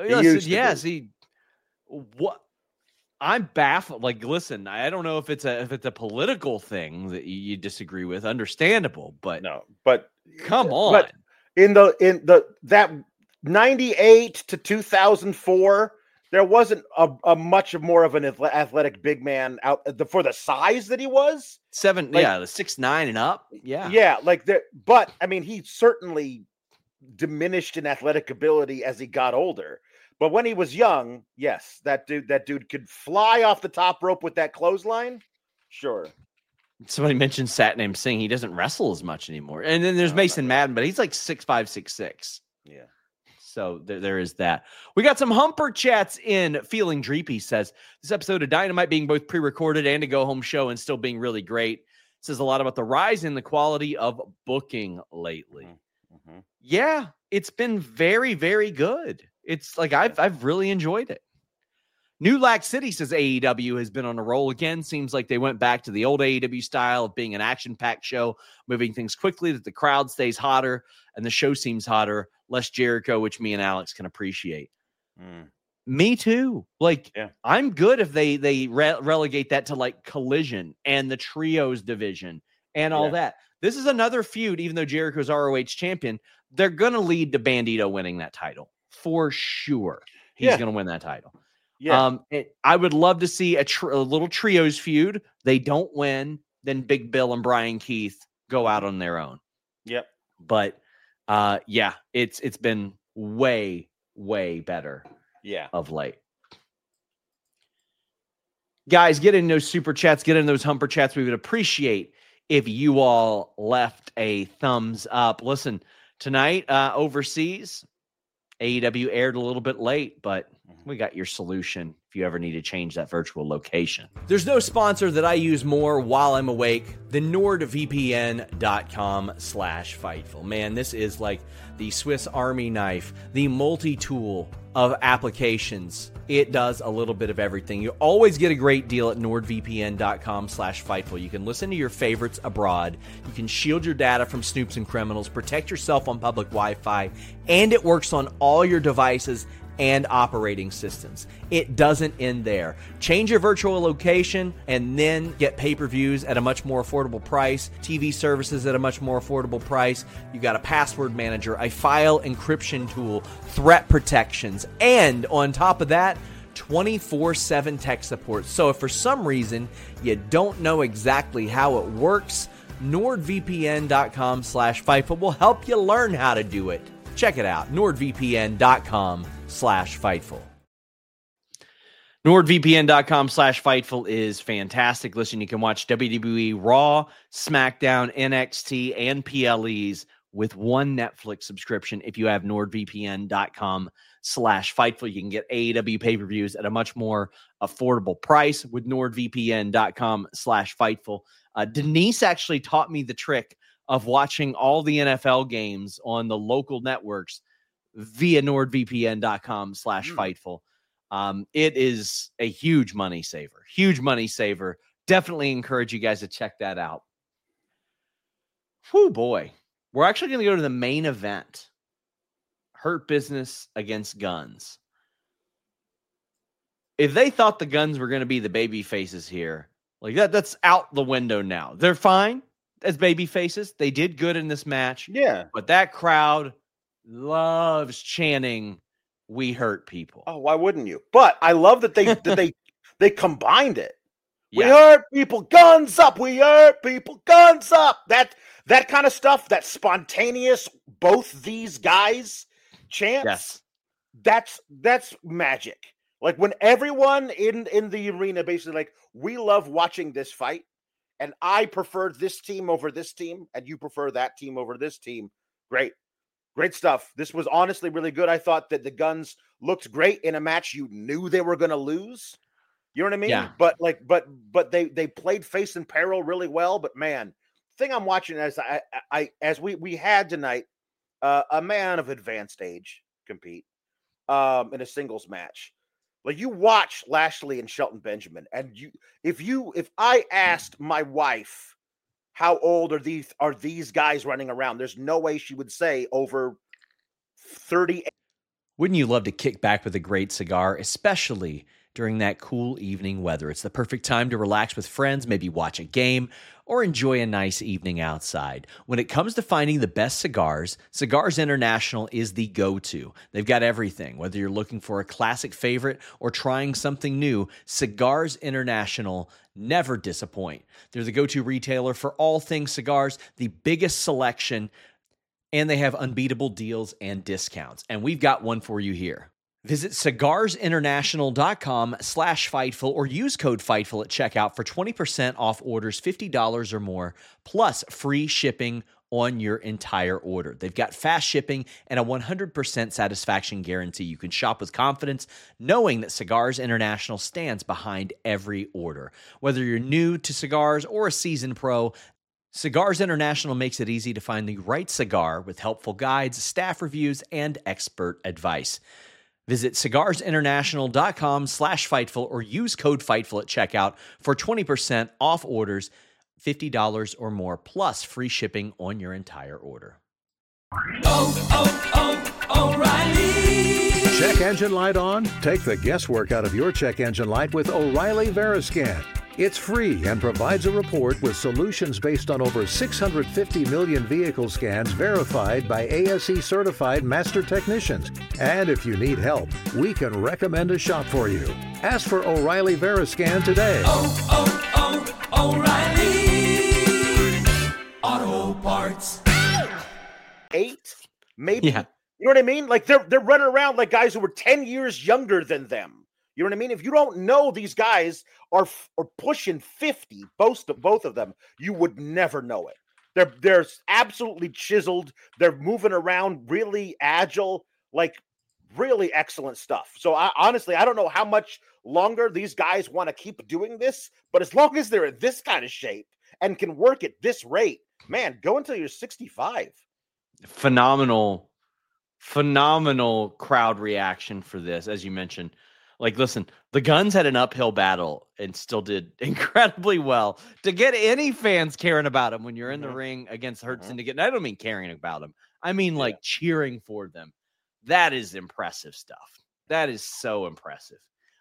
What? I'm baffled. Like, listen, I don't know if it's a political thing that you disagree with. Understandable, but no. But come on. But in that 98 to 2004, there wasn't a much more of an athletic big man out for the size that he was. The 6'9" and up. Yeah. But I mean, he certainly diminished in athletic ability as he got older. But when he was young, yes, that dude could fly off the top rope with that clothesline. Sure. Somebody mentioned Satnam Singh. He doesn't wrestle as much anymore. And then there's Mason Madden, but he's like 6'5", 6'6". Yeah. So there is that. We got some Humper chats in. Feeling Dreepy says, this episode of Dynamite being both pre-recorded and a go-home show and still being really great says a lot about the rise in the quality of booking lately. Mm-hmm. Yeah, it's been very, very good. It's like I've really enjoyed it. New Lac City says AEW has been on a roll again. Seems like they went back to the old AEW style of being an action-packed show, moving things quickly, that the crowd stays hotter and the show seems hotter, less Jericho, which me and Alex can appreciate. Me too. Like, yeah. I'm good if they relegate that to like Collision and the Trios division and all that. This is another feud, even though Jericho's ROH champion, they're going to lead to Bandito winning that title for sure. He's going to win that title. Yeah. I would love to see a little Trios feud. They don't win, then Big Bill and Brian Keith go out on their own. Yep. But it's been way, way better. Yeah. Of late. Guys, get in those super chats, get in those Humper chats. We would appreciate if you all left a thumbs up. Listen, tonight overseas, AEW aired a little bit late, but we got your solution if you ever need to change that virtual location. There's no sponsor that I use more while I'm awake than NordVPN.com/Fightful. Man, this is like the Swiss Army knife, the multi-tool of applications. It does a little bit of everything. You always get a great deal at NordVPN.com/Fightful. You can listen to your favorites abroad. You can shield your data from snoops and criminals, protect yourself on public Wi-Fi, and it works on all your devices and operating systems. It doesn't end there. Change your virtual location and then get pay-per-views at a much more affordable price, TV services at a much more affordable price. You got a password manager, a file encryption tool, threat protections, and on top of that, 24/7 tech support. So if for some reason you don't know exactly how it works, NordVPN.com/Fightful will help you learn how to do it. Check it out, NordVPN.com/Fightful. NordVPN.com/Fightful is fantastic. Listen, you can watch WWE Raw, SmackDown, NXT, and PLEs with one Netflix subscription. If you have NordVPN.com/Fightful, you can get AEW pay-per-views at a much more affordable price with NordVPN.com/Fightful. Denise actually taught me the trick of watching all the NFL games on the local networks via NordVPN.com/Fightful. It is a huge money saver. Definitely encourage you guys to check that out. Whew, boy. We're actually going to go to the main event. Hurt Business against Guns. If they thought the Guns were going to be the baby faces here, like that's out the window now. They're fine as baby faces. They did good in this match. Yeah. But that crowd loves chanting, "We hurt people." Oh, why wouldn't you? But I love that they combined it. Yeah. We hurt people, guns up. We hurt people, guns up. That kind of stuff, that spontaneous both these guys chants. Yes. That's magic. Like when everyone in the arena basically like, we love watching this fight. And I prefer this team over this team, and you prefer that team over this team. Great. Great stuff. This was honestly really good. I thought that the Guns looked great in a match you knew they were going to lose. You know what I mean? Yeah. But they played face and peril really well. But man, the thing I'm watching as we had tonight, a man of advanced age compete in a singles match. Like, you watch Lashley and Shelton Benjamin, and if I asked my wife how old are these guys running around, there's no way she would say over 30. Wouldn't you love to kick back with a great cigar, especially during that cool evening weather? It's the perfect time to relax with friends, maybe watch a game, or enjoy a nice evening outside. When it comes to finding the best cigars, Cigars International is the go-to. They've got everything. Whether you're looking for a classic favorite or trying something new, Cigars International never disappoint. They're the go-to retailer for all things cigars, the biggest selection, and they have unbeatable deals and discounts. And we've got one for you here. Visit cigarsinternational.com/Fightful or use code Fightful at checkout for 20% off orders $50 or more, plus free shipping on your entire order. They've got fast shipping and a 100% satisfaction guarantee. You can shop with confidence, knowing that Cigars International stands behind every order. Whether you're new to cigars or a seasoned pro, Cigars International makes it easy to find the right cigar with helpful guides, staff reviews, and expert advice. Visit cigarsinternational.com/Fightful or use code Fightful at checkout for 20% off orders $50 or more, plus free shipping on your entire order. O'Reilly! Check engine light on? Take the guesswork out of your check engine light with O'Reilly Veriscan. It's free and provides a report with solutions based on over 650 million vehicle scans verified by ASE certified master technicians. And if you need help, we can recommend a shop for you. Ask for O'Reilly Veriscan today. O'Reilly Auto Parts. 8, maybe. Yeah. You know what I mean? Like, they're running around like guys who were 10 years younger than them. You know what I mean? If you don't know these guys are pushing 50, both of them, you would never know it. They're absolutely chiseled. They're moving around, really agile, like really excellent stuff. So honestly, I don't know how much longer these guys want to keep doing this, but as long as they're in this kind of shape and can work at this rate, man, go until you're 65. Phenomenal crowd reaction for this, as you mentioned. Like, listen, the Guns had an uphill battle and still did incredibly well. To get any fans caring about them when you're in the ring against Hurt Syndicate, and I don't mean caring about them, I mean like cheering for them. That is impressive stuff. That is so impressive.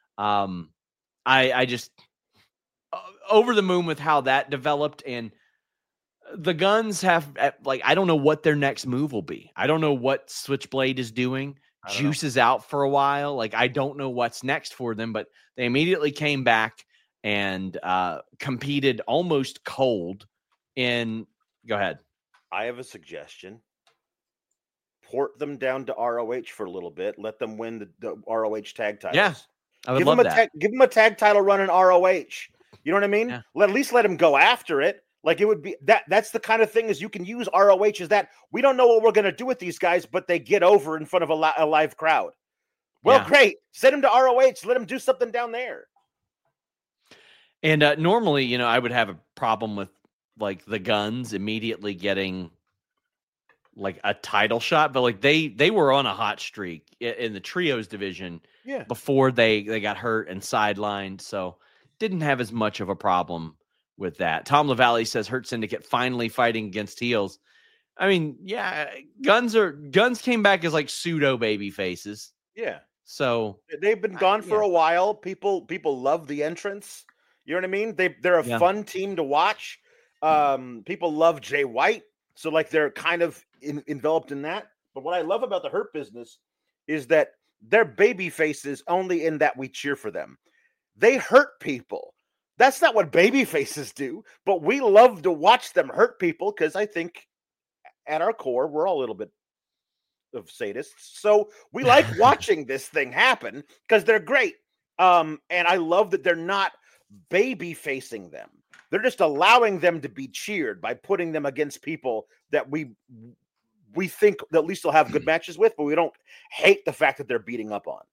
I just over the moon with how that developed, and the Guns have, like, I don't know what their next move will be. I don't know what Switchblade is doing. Juice is out for a while. Like, I don't know what's next for them, but they immediately came back and competed almost cold in. Go ahead. I have a suggestion. Port them down to ROH for a little bit. Let them win the ROH tag titles. Yeah, I would love that. Give them a tag title run in ROH. You know what I mean? Yeah. At least let them go after it. Like, it would be that's the kind of thing is you can use ROH as that. We don't know what we're going to do with these guys, but they get over in front of a live crowd. Well, great. Send them to ROH. Let them do something down there. And normally, you know, I would have a problem with like the Guns immediately getting like a title shot, but like they were on a hot streak in the trios division before they got hurt and sidelined. So didn't have as much of a problem with that. Tom LaValle says Hurt Syndicate finally fighting against heels. I mean, yeah, Guns came back as like pseudo baby faces. Yeah. So they've been gone for a while. People love the entrance. You know what I mean? They're a fun team to watch. People love Jay White. So like they're kind of enveloped in that. But what I love about the Hurt Business is that they're baby faces only in that we cheer for them. They hurt people. That's not what baby faces do, but we love to watch them hurt people because I think at our core, we're all a little bit of sadists. So we like watching this thing happen because they're great. And I love that they're not baby facing them. They're just allowing them to be cheered by putting them against people that we we think that at least they'll have good matches with, but we don't hate the fact that they're beating up on.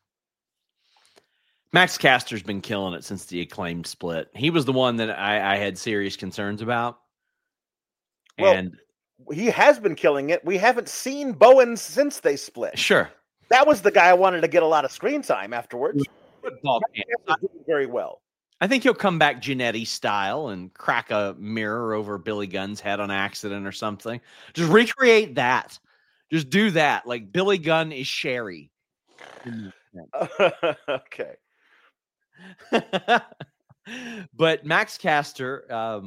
Max Caster's been killing it since the Acclaimed split. He was the one that I had serious concerns about. And he has been killing it. We haven't seen Bowens since they split. Sure. That was the guy I wanted to get a lot of screen time afterwards. Very well. I think he'll come back Jannetty style and crack a mirror over Billy Gunn's head on accident or something. Just recreate that. Just do that. Like Billy Gunn is Sherry. Okay. But Max Caster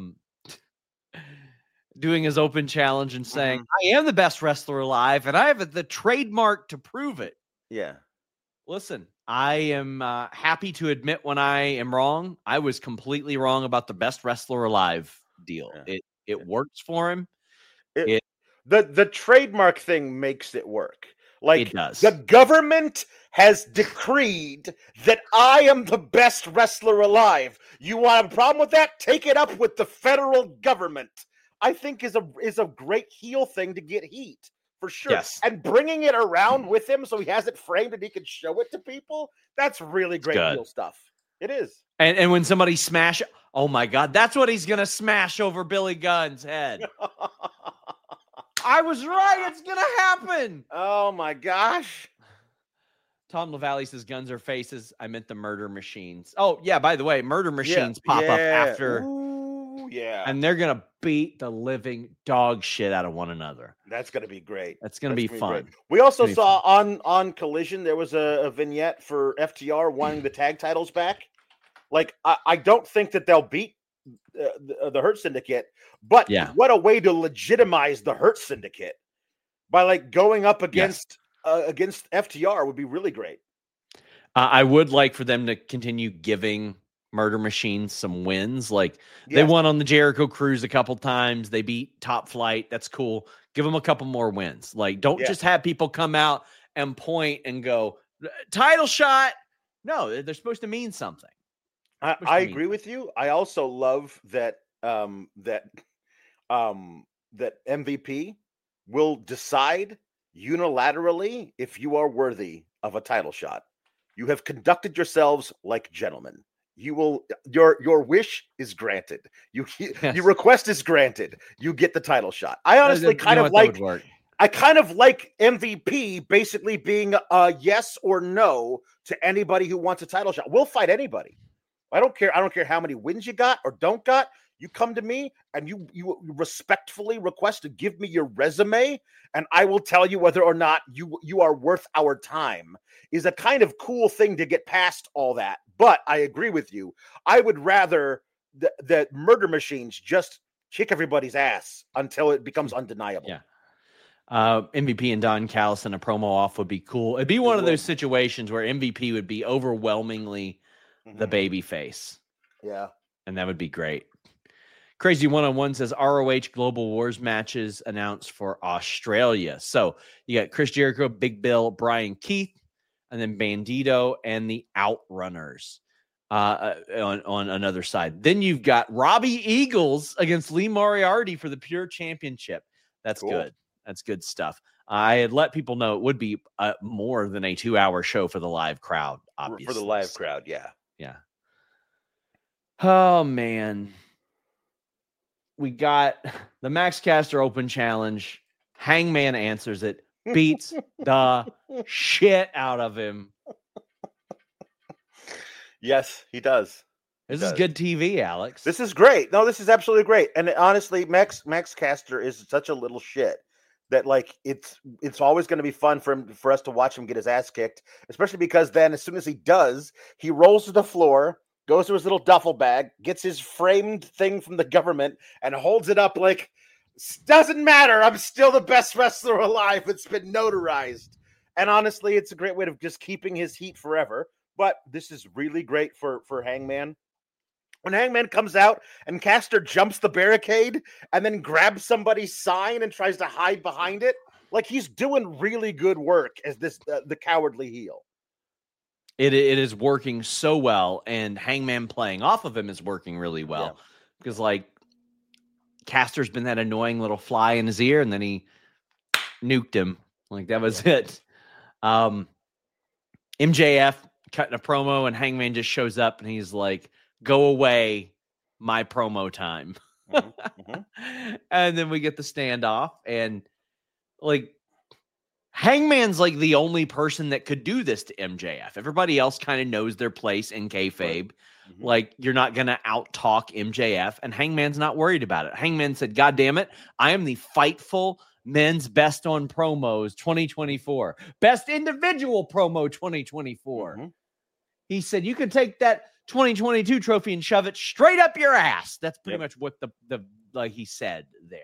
doing his open challenge and saying, I am the best wrestler alive and I have the trademark to prove it. Yeah. Listen, I am happy to admit when I am wrong. I was completely wrong about the best wrestler alive deal. Yeah. It works for him. The trademark thing makes it work. Like, it does. The government has decreed that I am the best wrestler alive. You want a problem with that? Take it up with the federal government. I think is a great heel thing to get heat for sure. Yes. And bringing it around with him so he has it framed and he can show it to people. That's really great heel stuff. It is. And when somebody smash, oh my God, that's what he's gonna smash over Billy Gunn's head. I was right. It's going to happen. Oh, my gosh. Tom LaValle says guns are faces. I meant the murder machines. Oh, yeah, by the way, murder machines pop up after. Ooh, yeah. And they're going to beat the living dog shit out of one another. That's going to be great. That's going to be fun. We also saw on Collision, there was a vignette for FTR wanting the tag titles back. Like, I don't think that they'll beat the Hurt Syndicate, but what a way to legitimize the Hurt Syndicate by like going up against FTR would be really great. I would like for them to continue giving Murder Machines some wins. Like they won on the Jericho Cruise a couple times. They beat Top Flight. That's cool. Give them a couple more wins. Like don't just have people come out and point and go title shot. No, they're supposed to mean something. I agree with you. I also love that that MVP will decide unilaterally if you are worthy of a title shot. You have conducted yourselves like gentlemen. You will your wish is granted. Your request is granted. You get the title shot. I honestly kind of like MVP basically being a yes or no to anybody who wants a title shot. We'll fight anybody. I don't care. I don't care how many wins you got or don't got. You come to me and you respectfully request to give me your resume, and I will tell you whether or not you are worth our time. Is a kind of cool thing to get past all that. But I agree with you. I would rather that Murder Machines just kick everybody's ass until it becomes undeniable. Yeah. MVP and Don Callis in a promo off would be cool. It'd be one of those situations where MVP would be overwhelmingly the baby face. Yeah. And that would be great. Crazy 101 says ROH Global Wars matches announced for Australia. So you got Chris Jericho, Big Bill, Brian Keith, and then Bandito and the Outrunners on another side. Then you've got Robbie Eagles against Lee Moriarty for the Pure Championship. That's cool. Good. That's good stuff. I had let people know it would be more than a 2-hour show for the live crowd, obviously. For the live crowd, yeah. Yeah. Oh, man. We got the Max Caster Open Challenge. Hangman answers it. Beats the shit out of him. Yes, he does. This is good TV, Alex. This is great. No, this is absolutely great. And honestly, Max Caster is such a little shit that like it's always going to be fun for us to watch him get his ass kicked, especially because then as soon as he does, he rolls to the floor, goes to his little duffel bag, gets his framed thing from the government and holds it up like, doesn't matter. I'm still the best wrestler alive. It's been notarized. And honestly, it's a great way of just keeping his heat forever. But this is really great for Hangman. When Hangman comes out and Caster jumps the barricade and then grabs somebody's sign and tries to hide behind it, like he's doing really good work as this the cowardly heel. It is working so well, and Hangman playing off of him is working really well because like Caster's been that annoying little fly in his ear, and then he nuked him. Like that was it. MJF cutting a promo and Hangman just shows up and he's like, "Go away, my promo time." And then we get the standoff and like Hangman's like the only person that could do this to MJF. Everybody else kind of knows their place in kayfabe. Like you're not going to out talk MJF and Hangman's not worried about it. Hangman said, "God damn it. I am the Fightful Men's Best on Promos 2024. Best individual promo 2024. He said, "You can take that 2022 trophy and shove it straight up your ass." That's pretty much what the like he said there.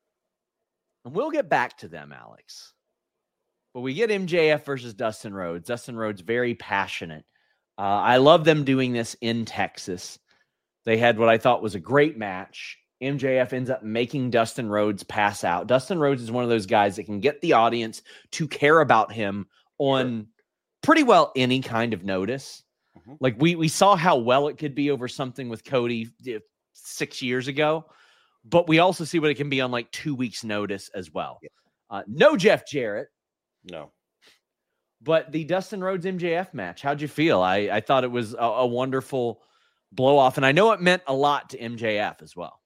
And we'll get back to them, Alex. But we get MJF versus Dustin Rhodes. Dustin Rhodes very passionate. I love them doing this in Texas. They had what I thought was a great match. MJF ends up making Dustin Rhodes pass out. Dustin Rhodes is one of those guys that can get the audience to care about him on pretty well any kind of notice. Like we saw how well it could be over something with Cody 6 years ago, but we also see what it can be on like 2 weeks notice as well. No Jeff Jarrett. No. But the Dustin Rhodes MJF match, how'd you feel? I thought it was a wonderful blow off, and I know it meant a lot to MJF as well.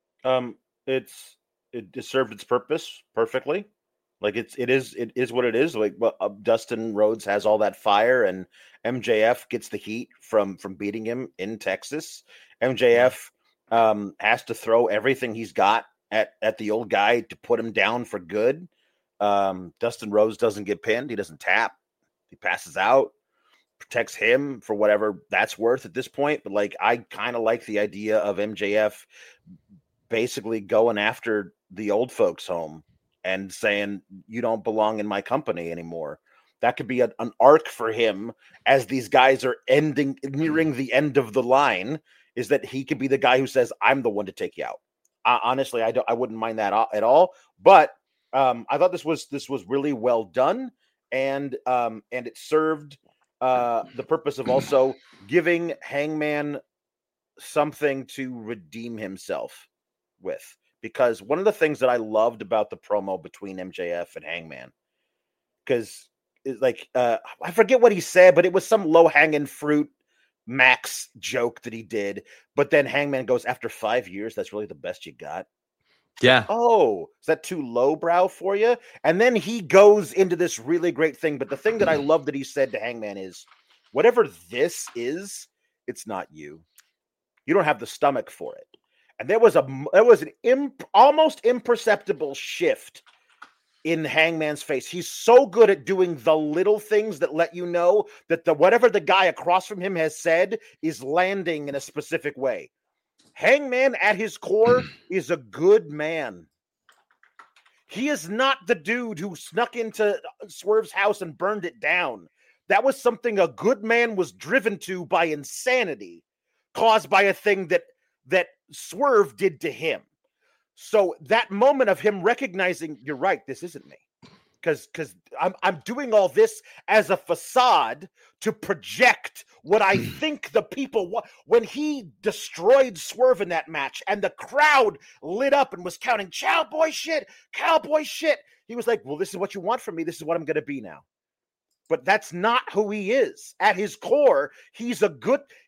It served its purpose perfectly. Like it is what it is. Like Dustin Rhodes has all that fire, and MJF gets the heat from beating him in Texas. MJF has to throw everything he's got at the old guy to put him down for good. Dustin Rhodes doesn't get pinned. He doesn't tap. He passes out, protects him for whatever that's worth at this point. But like, I kind of like the idea of MJF basically going after the old folks home and saying, "You don't belong in my company anymore." That could be an arc for him as these guys are nearing the end of the line, is that he could be the guy who says, "I'm the one to take you out." Honestly, I wouldn't mind that at all. But I thought this was really well done, and it served the purpose of also giving Hangman something to redeem himself with. Because one of the things that I loved about the promo between MJF and Hangman, because like I forget what he said, but it was some low-hanging fruit Max joke that he did. But then Hangman goes, "After 5 years, that's really the best you got." Yeah. Oh, is that too lowbrow for you? And then he goes into this really great thing. But the thing that I love that he said to Hangman is, whatever this is, it's not you. You don't have the stomach for it. And there was an almost imperceptible shift in Hangman's face. He's so good at doing the little things that let you know that whatever the guy across from him has said is landing in a specific way. Hangman at his core is a good man. He is not the dude who snuck into Swerve's house and burned it down. That was something a good man was driven to by insanity, caused by a thing that Swerve did to him. So that moment of him recognizing, "You're right, this isn't me. Because I'm doing all this as a facade to project what I think the people want." When he destroyed Swerve in that match and the crowd lit up and was counting cowboy shit, he was like, "Well, this is what you want from me. This is what I'm going to be now." But that's not who he is. At his core, he's a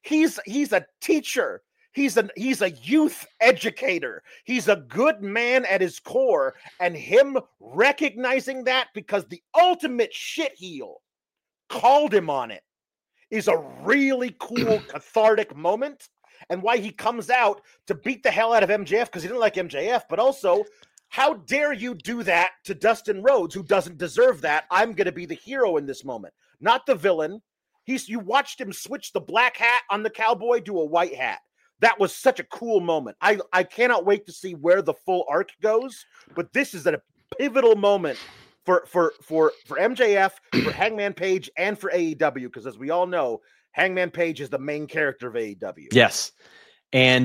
teacher. He's a youth educator. He's a good man at his core, and him recognizing that because the ultimate shitheel called him on it is a really cool cathartic moment, and why he comes out to beat the hell out of MJF because he didn't like MJF, but also, how dare you do that to Dustin Rhodes, who doesn't deserve that? I'm going to be the hero in this moment, not the villain. You watched him switch the black hat on the cowboy to a white hat. That was such a cool moment. I cannot wait to see where the full arc goes, but this is a pivotal moment for MJF, for Hangman Page, and for AEW, because as we all know, Hangman Page is the main character of AEW. Yes. And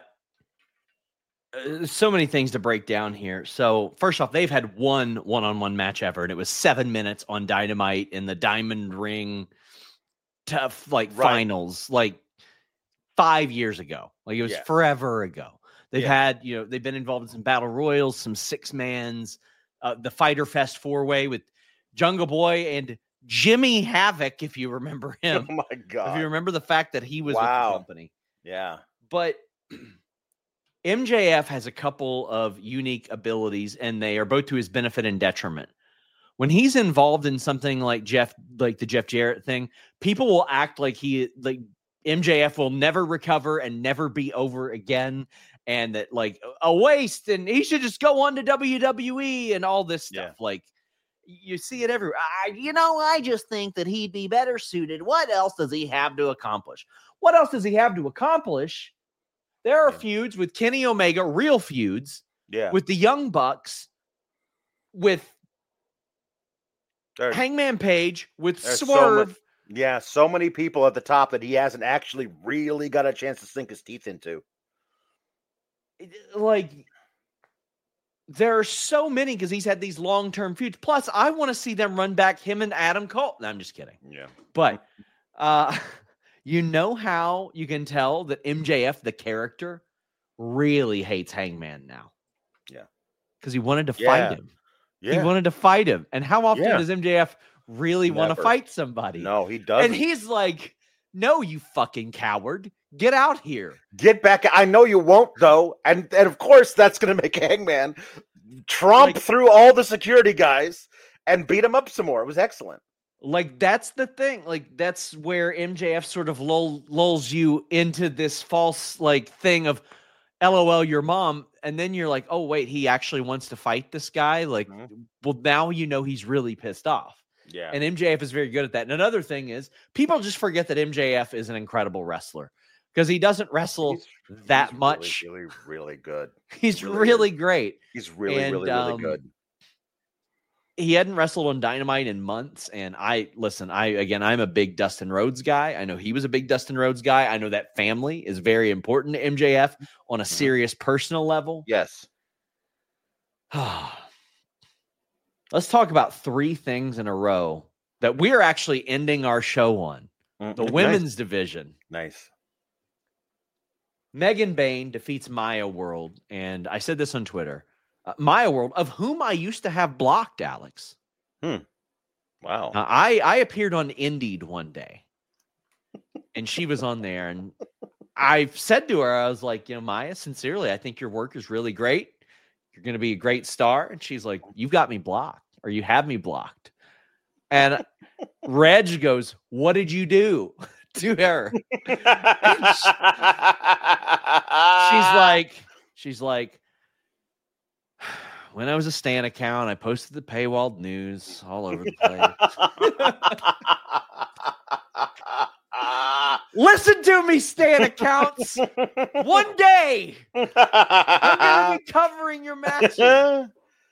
so many things to break down here. So first off, they've had one-on-one match ever, and it was 7 minutes on Dynamite in the Diamond Ring finals, 5 years ago. Like, it was forever ago. They've had, they've been involved in some battle royals, some 6-mans, the Fighter Fest 4-way with Jungle Boy and Jimmy Havoc, if you remember him. Oh my God. If you remember the fact that he was with the company. Yeah. But MJF has a couple of unique abilities, and they are both to his benefit and detriment. When he's involved in something like the Jeff Jarrett thing, people will act like MJF will never recover and never be over again, and that like a waste, and he should just go on to WWE and all this stuff. Yeah. Like you see it everywhere. I just think that he'd be better suited. What else does he have to accomplish? What else does he have to accomplish? There are feuds with Kenny Omega, real feuds, with the Young Bucks, with Hangman Page, with Swerve. So many people at the top that he hasn't actually really got a chance to sink his teeth into. Like, there are so many because he's had these long-term feuds. Plus, I want to see them run back him and Adam Cole. No, I'm just kidding. Yeah. But you know how you can tell that MJF, the character, really hates Hangman now? Yeah. Because he wanted to fight him. Yeah. He wanted to fight him. And how often does MJF really want to fight somebody? No, he doesn't. And he's like, no, you fucking coward. Get out here. Get back. I know you won't, though. And of course, that's going to make Hangman tromp through all the security guys and beat him up some more. It was excellent. Like, that's the thing. Like, that's where MJF sort of lulls you into this false, like, thing of, LOL, your mom. And then you're like, oh, wait, he actually wants to fight this guy? Like, well, now you know he's really pissed off. Yeah. And MJF is very good at that. And another thing is, people just forget that MJF is an incredible wrestler because he doesn't wrestle that much. Really, really good. He's really great. He's really good. He hadn't wrestled on Dynamite in months. And I'm a big Dustin Rhodes guy. I know he was a big Dustin Rhodes guy. I know that family is very important to MJF on a serious personal level. Yes. Let's talk about 3 things in a row that we're actually ending our show on. The women's division. Nice. Megan Bayne defeats Maya World. And I said this on Twitter. Maya World, of whom I used to have blocked, Alex. Wow. I appeared on Indeed one day, and she was on there, and I said to her, I was like, Maya, sincerely, I think your work is really great. You're going to be a great star. And she's like, you've got me blocked, or you have me blocked. And Reg goes, what did you do to her? She's like, when I was a Stan account, I posted the paywalled news all over the place. Listen to me, Stan accounts. One day, I'm going to be covering your matches.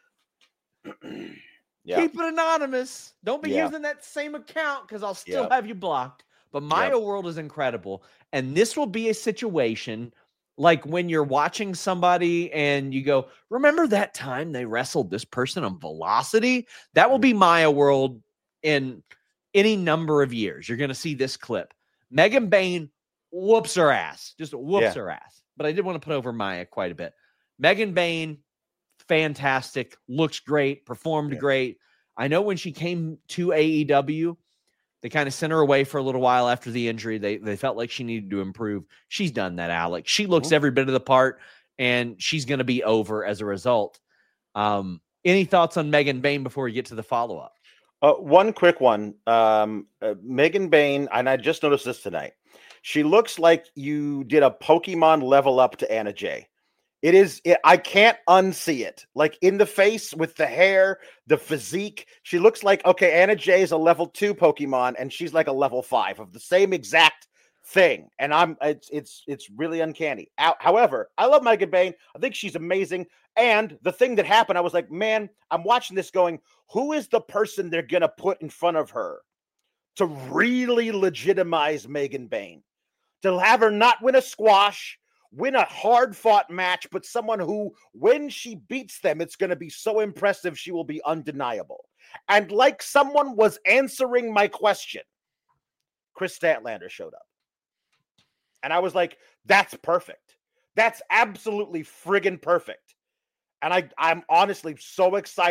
Keep it anonymous. Don't be using that same account because I'll still have you blocked. But Maya World is incredible. And this will be a situation like when you're watching somebody and you go, remember that time they wrestled this person on Velocity? That will be Maya World in any number of years. You're going to see this clip. Megan Bayne whoops her ass. Just whoops her ass. But I did want to put over Maya quite a bit. Megan Bayne, fantastic. Looks great. Performed great. I know when she came to AEW, they kind of sent her away for a little while after the injury. They felt like she needed to improve. She's done that, Alex. She looks every bit of the part, and she's going to be over as a result. Any thoughts on Megan Bayne before we get to the follow-up? One quick one. Megan Bayne, and I just noticed this tonight. She looks like you did a Pokemon level up to Anna Jay. I can't unsee it. Like in the face with the hair, the physique. She looks like, okay, Anna Jay is a level 2 Pokemon and she's like a level 5 of the same exact thing. And it's really uncanny. However, I love Megan Bayne. I think she's amazing. And the thing that happened, I was like, man, I'm watching this going, who is the person they're going to put in front of her to really legitimize Megan Bayne? To have her not win a squash, win a hard-fought match, but someone who, when she beats them, it's going to be so impressive, she will be undeniable. And like someone was answering my question, Chris Statlander showed up. And I was like, that's perfect. That's absolutely friggin' perfect. And I'm honestly so excited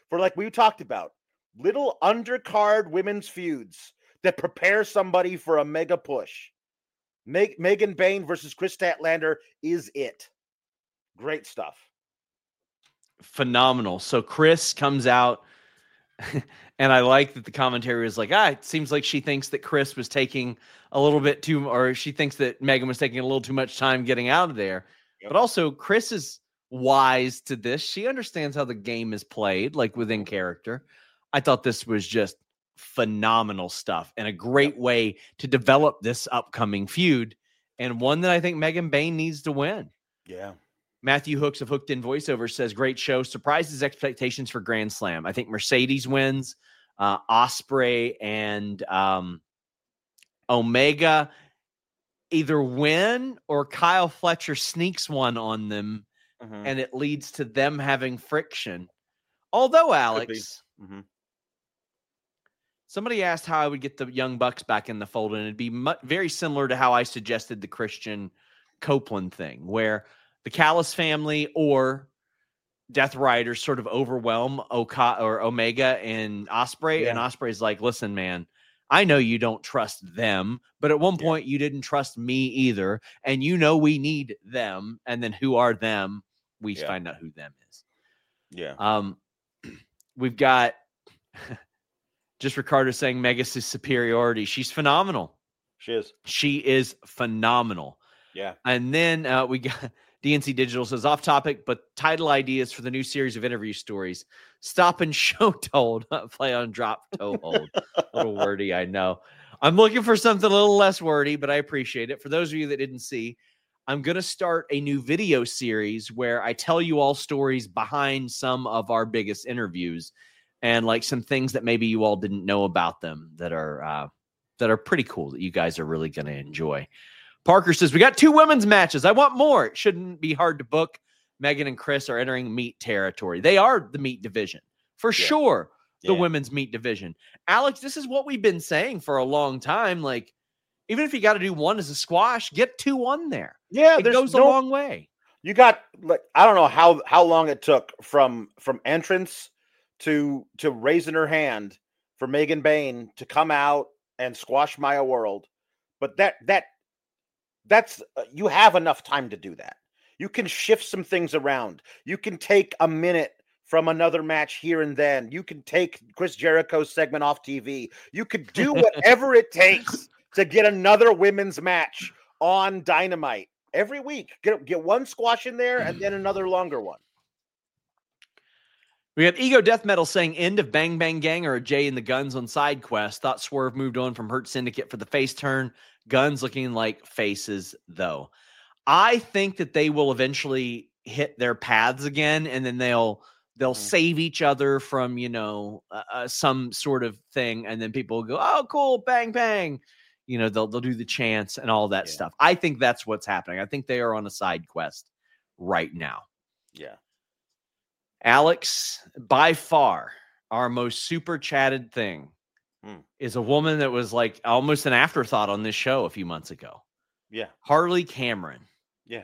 for, like we talked about, little undercard women's feuds that prepare somebody for a mega push. Megan Bayne versus Chris Statlander is it. Great stuff. Phenomenal. So Chris comes out, and I like that the commentary was like, it seems like she thinks that Chris was taking a little bit too, or she thinks that Megan was taking a little too much time getting out of there. Yep. But also, Chris is wise to this. She understands how the game is played, like within character. I thought this was just phenomenal stuff and a great way to develop this upcoming feud, and one that I think Megan Bayne needs to win. Yeah. Matthew Hooks of Hooked in Voiceover says, great show, surprises expectations for Grand Slam. I think Mercedes wins, Ospreay and Omega either win or Kyle Fletcher sneaks one on them, and it leads to them having friction. Although, Alex, somebody asked how I would get the Young Bucks back in the fold, and it'd be very similar to how I suggested the Christian Copeland thing, where the Callis family or Death Riders sort of overwhelm Omega and Ospreay, and Ospreay's like, listen, man, I know you don't trust them, but at one point you didn't trust me either, and you know we need them, and then who are them? We find out who them is. Yeah. We've got just Ricardo saying Megas' superiority. She's phenomenal. She is phenomenal. Yeah. And then we got DNC Digital says, off topic, but title ideas for the new series of interview stories. Stop and show told, play on drop toe hold. A little wordy, I know. I'm looking for something a little less wordy, but I appreciate it. For those of you that didn't see, I'm going to start a new video series where I tell you all stories behind some of our biggest interviews and like some things that maybe you all didn't know about them that are pretty cool that you guys are really going to enjoy. Parker says, we got 2 women's matches. I want more. It shouldn't be hard to book. Megan and Chris are entering meat territory. They are the meat division. For sure, the women's meat division. Alex, this is what we've been saying for a long time. Like, even if you got to do one as a squash, get 2 on there. Yeah, it goes a long way. You got, like, I don't know how long it took from entrance to raising her hand for Megan Bayne to come out and squash Maya World. But that's you have enough time to do that. You can shift some things around. You can take a minute from another match here and then. You can take Chris Jericho's segment off TV. You could do whatever it takes to get another women's match on Dynamite every week. Get one squash in there and then another longer one. We got Ego Death Metal saying end of Bang Bang Gang or a Jay and the Guns on side quest. Thought Swerve moved on from Hurt Syndicate for the face turn. Guns looking like faces, though. I think that they will eventually hit their paths again, and then they'll save each other from, some sort of thing, and then people will go, oh, cool, bang, bang. They'll do the chants and all that stuff. I think that's what's happening. I think they are on a side quest right now. Yeah. Alex, by far, our most super chatted thing is a woman that was like almost an afterthought on this show a few months ago. Yeah. Harley Cameron. Yeah.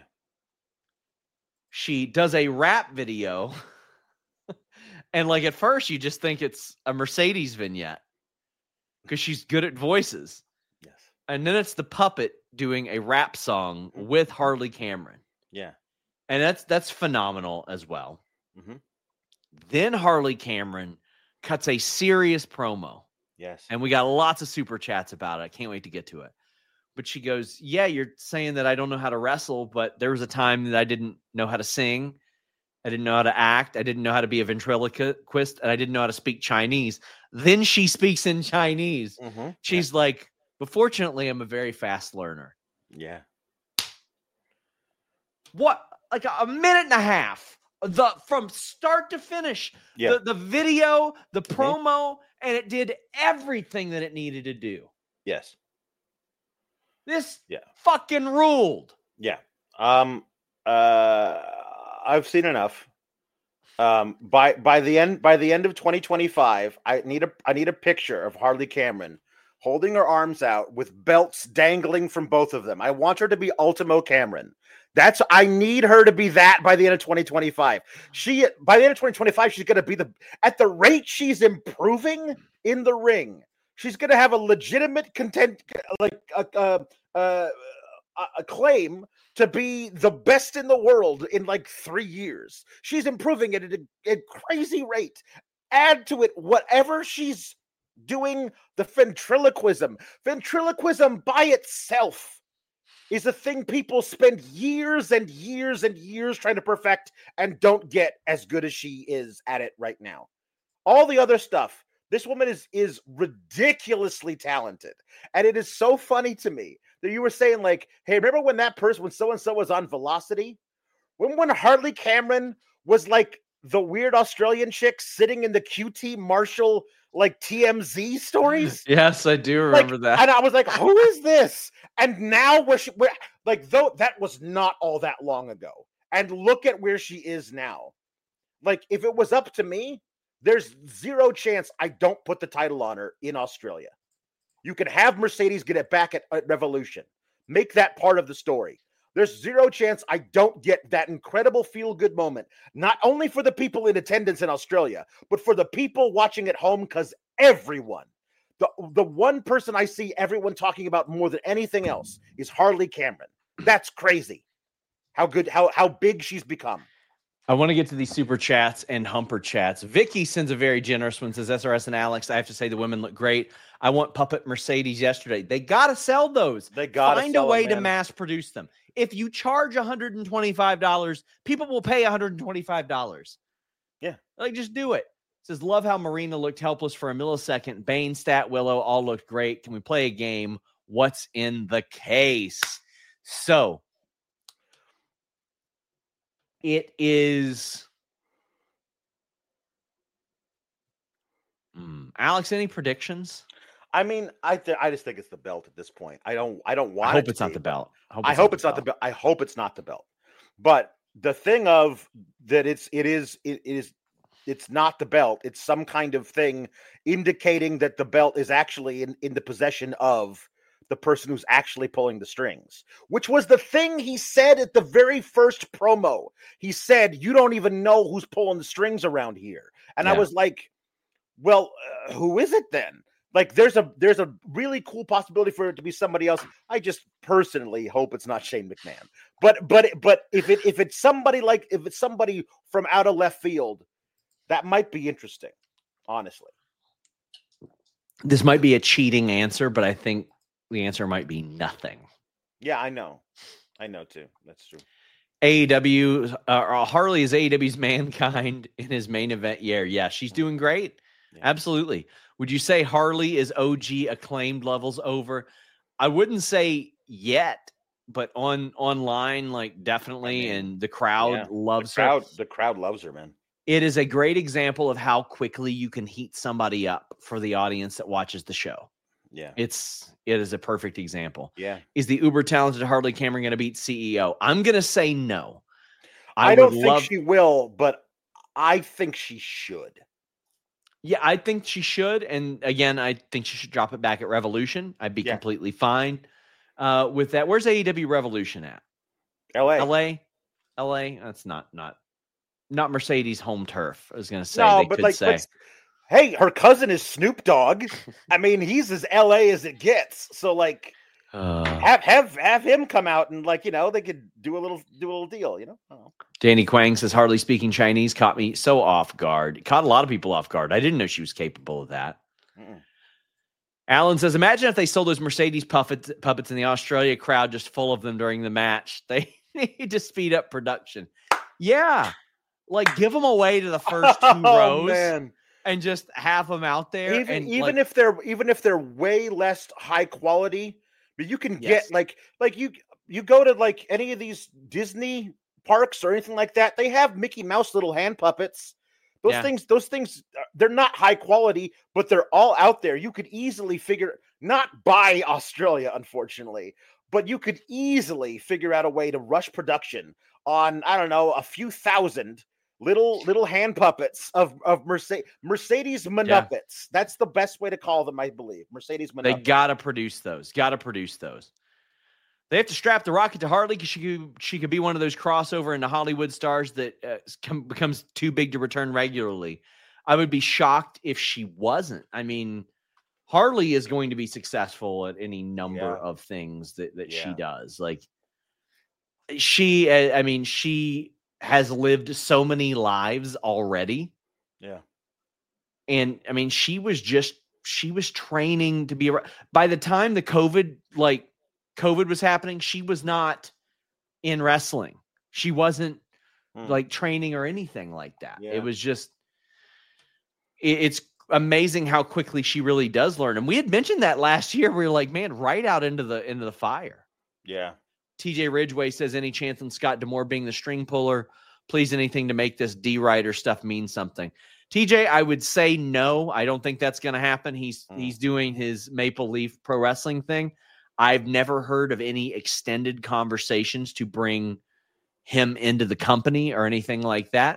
She does a rap video. And like at first you just think it's a Mercedes vignette because she's good at voices. Yes. And then it's the puppet doing a rap song with Harley Cameron. Yeah. And that's phenomenal as well. Mm-hmm. Then Harley Cameron cuts a serious promo. Yes. And we got lots of super chats about it. I can't wait to get to it. But she goes, yeah, you're saying that I don't know how to wrestle, but there was a time that I didn't know how to sing. I didn't know how to act. I didn't know how to be a ventriloquist, and I didn't know how to speak Chinese. Then she speaks in Chinese. Mm-hmm. She's like, but fortunately, I'm a very fast learner. Yeah. What? Like a minute and a half. From start to finish, the video, the promo, and it did everything that it needed to do. Yes. This fucking ruled. Yeah. I've seen enough. By the end of 2025, I need a picture of Harley Cameron holding her arms out with belts dangling from both of them. I want her to be Ultimo Cameron. I need her to be that by the end of 2025. By the end of 2025, she's going to be at the rate she's improving in the ring. She's going to have a legitimate a claim to be the best in the world in like 3 years. She's improving at a crazy rate. Add to it whatever she's doing, the ventriloquism. Ventriloquism by itself is a thing people spend years and years and years trying to perfect and don't get as good as she is at it right now. All the other stuff, this woman is ridiculously talented. And it is so funny to me that you were saying like, hey, remember when so-and-so was on Velocity? When Harley Cameron was like the weird Australian chick sitting in the QT Marshall like TMZ stories? Yes, I do remember that. And I was like, who is this? And now we're like, though that was not all that long ago. And look at where she is now. Like, if it was up to me, there's zero chance I don't put the title on her in Australia. You can have Mercedes get it back at Revolution. Make that part of the story. There's zero chance I don't get that incredible feel-good moment, not only for the people in attendance in Australia, but for the people watching at home, because everyone, the one person I see everyone talking about more than anything else is Harley Cameron. That's crazy. How big she's become. I want to get to these super chats and humper chats. Vicky sends a very generous one, says SRS and Alex, I have to say the women look great. I want Puppet Mercedes yesterday. They got to sell those. They got to find a way to mass produce them. If you charge $125, people will pay $125. Yeah. Like, just do it. It says, love how Marina looked helpless for a millisecond. Bane, Stat, Willow all looked great. Can we play a game? What's in the case? So, it is. Alex, any predictions? I mean, I just think it's the belt at this point. I don't want. I hope it's not the belt. I hope it's not the belt. I hope it's not the belt. But the thing of that, it's not the belt. It's some kind of thing indicating that the belt is actually in the possession of the person who's actually pulling the strings, which was the thing he said at the very first promo. He said, "You don't even know who's pulling the strings around here," and I was like, "Well, who is it then?" Like, there's a really cool possibility for it to be somebody else. I just personally hope it's not Shane McMahon. But if it's somebody from out of left field, that might be interesting, honestly. This might be a cheating answer, but I think the answer might be nothing. Yeah, I know too. That's true. AEW, Harley is AEW's Mankind in his main event year. Yeah, she's doing great. Yeah. Absolutely. Would you say Harley is OG acclaimed levels over? I wouldn't say yet, but online, like, definitely, and the crowd loves her. The crowd loves her, man. It is a great example of how quickly you can heat somebody up for the audience that watches the show. Yeah. It is a perfect example. Yeah. Is the uber talented Harley Cameron going to beat CEO? I'm going to say no. I don't think she will, but I think she should. Yeah, I think she should. And again, I think she should drop it back at Revolution. I'd be completely fine with that. Where's AEW Revolution at? LA. That's not Mercedes home turf. I was going to say. No, but hey, her cousin is Snoop Dogg. I mean, he's as LA as it gets. So like, have him come out and like, they could do a little deal. Danny Quang says Harley speaking Chinese caught me so off guard. It caught a lot of people off guard. I didn't know she was capable of that. Alan says, imagine if they sold those Mercedes puppets in the Australia crowd just full of them during the match. They need to speed up production. Yeah. Like, give them away to the first two rows, man, and just have them out there. Even if they're way less high quality, but you can get like you go to like any of these Disney parks or anything like that, they have Mickey Mouse little hand puppets. Those things, they're not high quality, but they're all out there. You could easily not buy Australia, unfortunately, but you could easily figure out a way to rush production on, I don't know, a few thousand little hand puppets of Mercedes Manuppets. Yeah. That's the best way to call them, I believe. Mercedes Manuppets. They gotta produce those. They have to strap the rocket to Harley because she could be one of those crossover into Hollywood stars that becomes too big to return regularly. I would be shocked if she wasn't. I mean, Harley is going to be successful at any number of things that she does. Like she has lived so many lives already. Yeah. And I mean, she was training to be by the time the COVID was happening, she was not in wrestling. She wasn't like training or anything like that. Yeah. It was just, it's amazing how quickly she really does learn. And we had mentioned that last year. We were like, man, right out into the fire. Yeah. TJ Ridgway says, any chance on Scott D'Amore being the string puller? Please, anything to make this D-Rider stuff mean something. TJ, I would say no. I don't think that's going to happen. He's doing his Maple Leaf Pro Wrestling thing. I've never heard of any extended conversations to bring him into the company or anything like that.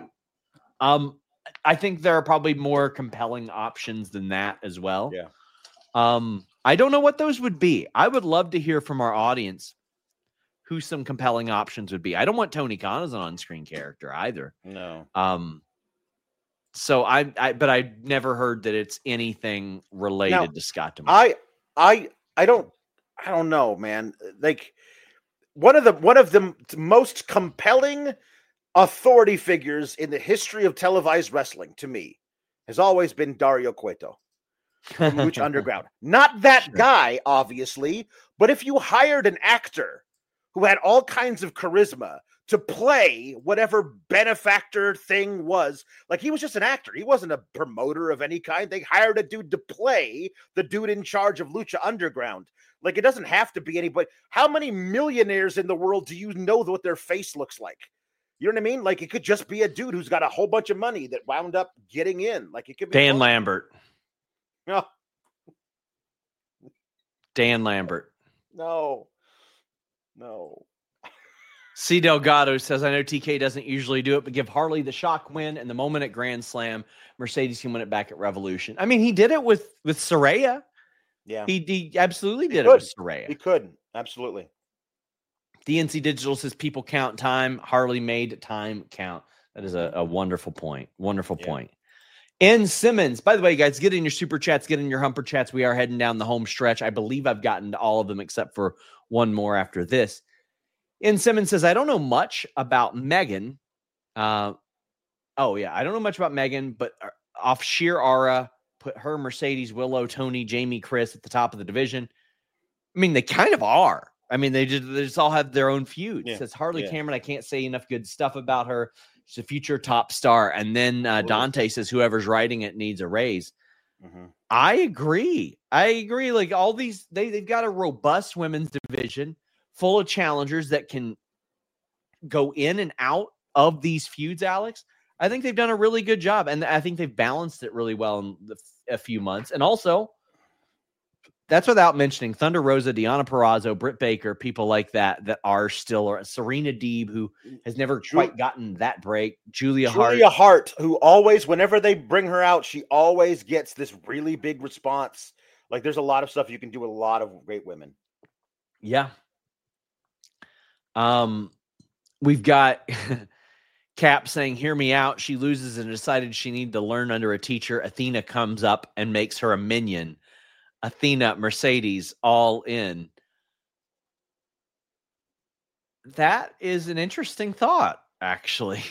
I think there are probably more compelling options than that as well. Yeah. I don't know what those would be. I would love to hear from our audience who some compelling options would be. I don't want Tony Khan as an on-screen character either. No. So but I never heard that it's anything related to Scott D'Amore. I don't know, man. Like one of the most compelling authority figures in the history of televised wrestling to me has always been Dario Cueto from Lucha Underground. Not that guy, obviously, but if you hired an actor who had all kinds of charisma to play whatever benefactor thing was, like he was just an actor. He wasn't a promoter of any kind. They hired a dude to play the dude in charge of Lucha Underground. Like it doesn't have to be anybody. How many millionaires in the world do you know what their face looks like? You know what I mean? Like it could just be a dude who's got a whole bunch of money that wound up getting in. Like it could be Dan Lambert. No. Dan Lambert. No. C. Delgado says, I know TK doesn't usually do it, but give Harley the shock win and the moment at Grand Slam. Mercedes can win it back at Revolution. I mean, he did it with Saraya. Yeah. He absolutely did it with Saraya. He could. Absolutely. DNC Digital says people count time. Harley made time count. That is a wonderful point. Wonderful point. N. Simmons, by the way, guys, get in your super chats, get in your humper chats. We are heading down the home stretch. I believe I've gotten to all of them except for one more after this. N. Simmons says, I don't know much about Megan. I don't know much about Megan, but off sheer aura, put her, Mercedes, Willow, Tony, Jamie, Chris at the top of the division. I mean, they kind of are. I mean, they just all have their own feuds. Yeah. Says Harley Cameron, I can't say enough good stuff about her. She's a future top star. And then Dante says whoever's writing it needs a raise. Mm-hmm. I agree. Like all these, they've got a robust women's division full of challengers that can go in and out of these feuds, Alex. I think they've done a really good job. And I think they've balanced it really well in a few months. And also, that's without mentioning Thunder Rosa, Deonna Purrazzo, Britt Baker, people like that are still, Serena Deeb, who has never quite gotten that break. Julia Hart, who always, whenever they bring her out, she always gets this really big response. Like there's a lot of stuff you can do with a lot of great women. Yeah. We've got Cap saying, hear me out. She loses and decided she needed to learn under a teacher. Athena comes up and makes her a minion. Athena, Mercedes, all in. That is an interesting thought, actually.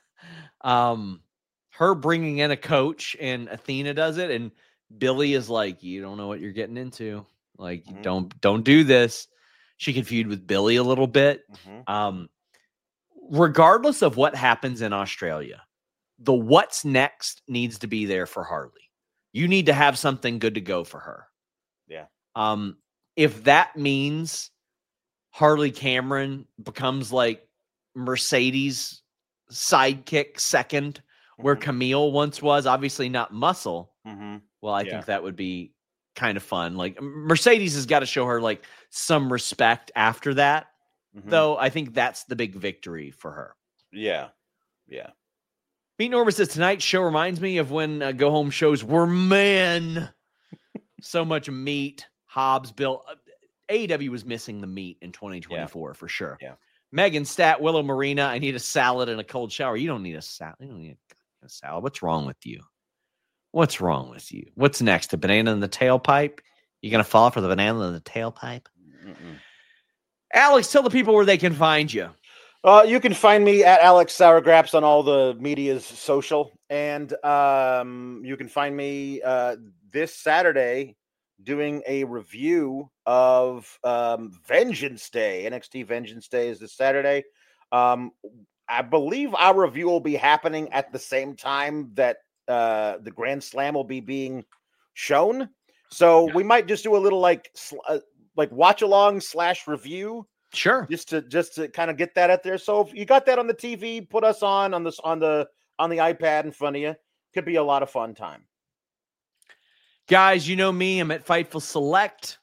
Her bringing in a coach and Athena does it, and Billy is like, you don't know what you're getting into. Like, don't do this. She could feud with Billy a little bit. Mm-hmm. Regardless of what happens in Australia, the what's next needs to be there for Harley. You need to have something good to go for her. Yeah. If that means Harley Cameron becomes like Mercedes sidekick second, where Camille once was, obviously not muscle. Mm-hmm. Well, I think that would be kind of fun. Like Mercedes has got to show her like some respect after that. Mm-hmm. Though I think that's the big victory for her. Yeah. Yeah. Meet Norma says, tonight's show reminds me of when go-home shows were men. So much meat. Hobbs, Bill. AEW was missing the meat in 2024 for sure. Yeah. Megan Stat, Willow Marina, I need a salad and a cold shower. You don't need a salad. You don't need a salad. What's wrong with you? What's wrong with you? What's next? The banana in the tailpipe? You going to fall for the banana in the tailpipe? Mm-mm. Alex, tell the people where they can find you. You can find me at Alex Sourgraps on all the media's social. And you can find me this Saturday doing a review of Vengeance Day. NXT Vengeance Day is this Saturday. I believe our review will be happening at the same time that the Grand Slam will be being shown. So we might just do a little like watch along / review. Sure. Just to kind of get that out there. So if you got that on the TV, put us on the iPad in front of you. Could be a lot of fun time. Guys, you know me. I'm at Fightful Select.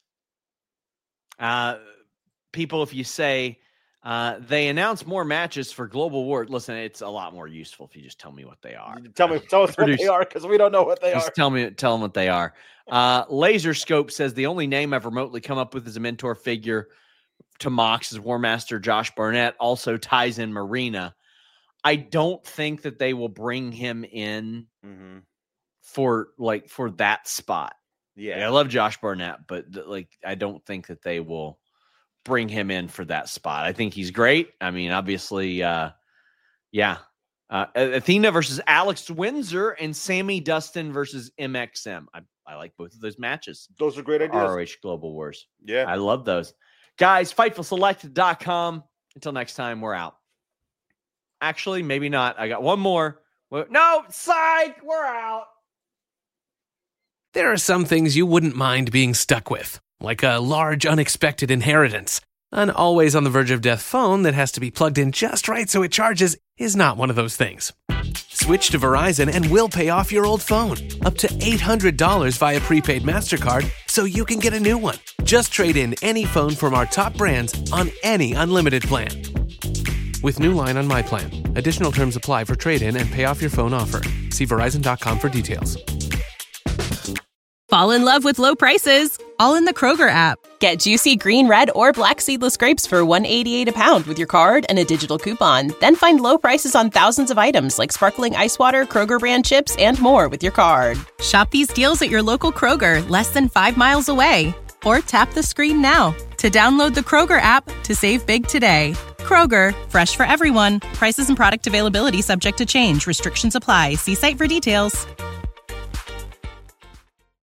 People, if you say they announce more matches for Global War, listen, it's a lot more useful if you just tell me what they are. Tell us what they are, because we don't know what they are. Tell them what they are. Laser Scope says the only name I've remotely come up with as a mentor figure to Mox is War Master Josh Barnett. Also ties in Marina. I don't think that they will bring him in for that spot. Yeah, I love Josh Barnett, but I don't think that they will bring him in for that spot. I think he's great. I mean, obviously, Athena versus Alex Windsor and Sammy Dustin versus MXM. I like both of those matches. Those are great ideas. ROH Global Wars. Yeah, I love those. Guys, FightfulSelect.com. Until next time, we're out. Actually, maybe not. I got one more. No, psych, we're out. There are some things you wouldn't mind being stuck with, like a large unexpected inheritance. An always on the verge of death phone that has to be plugged in just right so it charges is not one of those things. Switch to Verizon and we'll pay off your old phone. Up to $800 via prepaid MasterCard so you can get a new one. Just trade in any phone from our top brands on any unlimited plan. With new line on My Plan. Additional terms apply for trade-in and pay off your phone offer. See Verizon.com for details. Fall in love with low prices, all in the Kroger app. Get juicy green, red, or black seedless grapes for $1.88 a pound with your card and a digital coupon. Then find low prices on thousands of items like sparkling ice water, Kroger brand chips, and more with your card. Shop these deals at your local Kroger, less than 5 miles away. Or tap the screen now to download the Kroger app to save big today. Kroger, fresh for everyone. Prices and product availability subject to change. Restrictions apply. See site for details.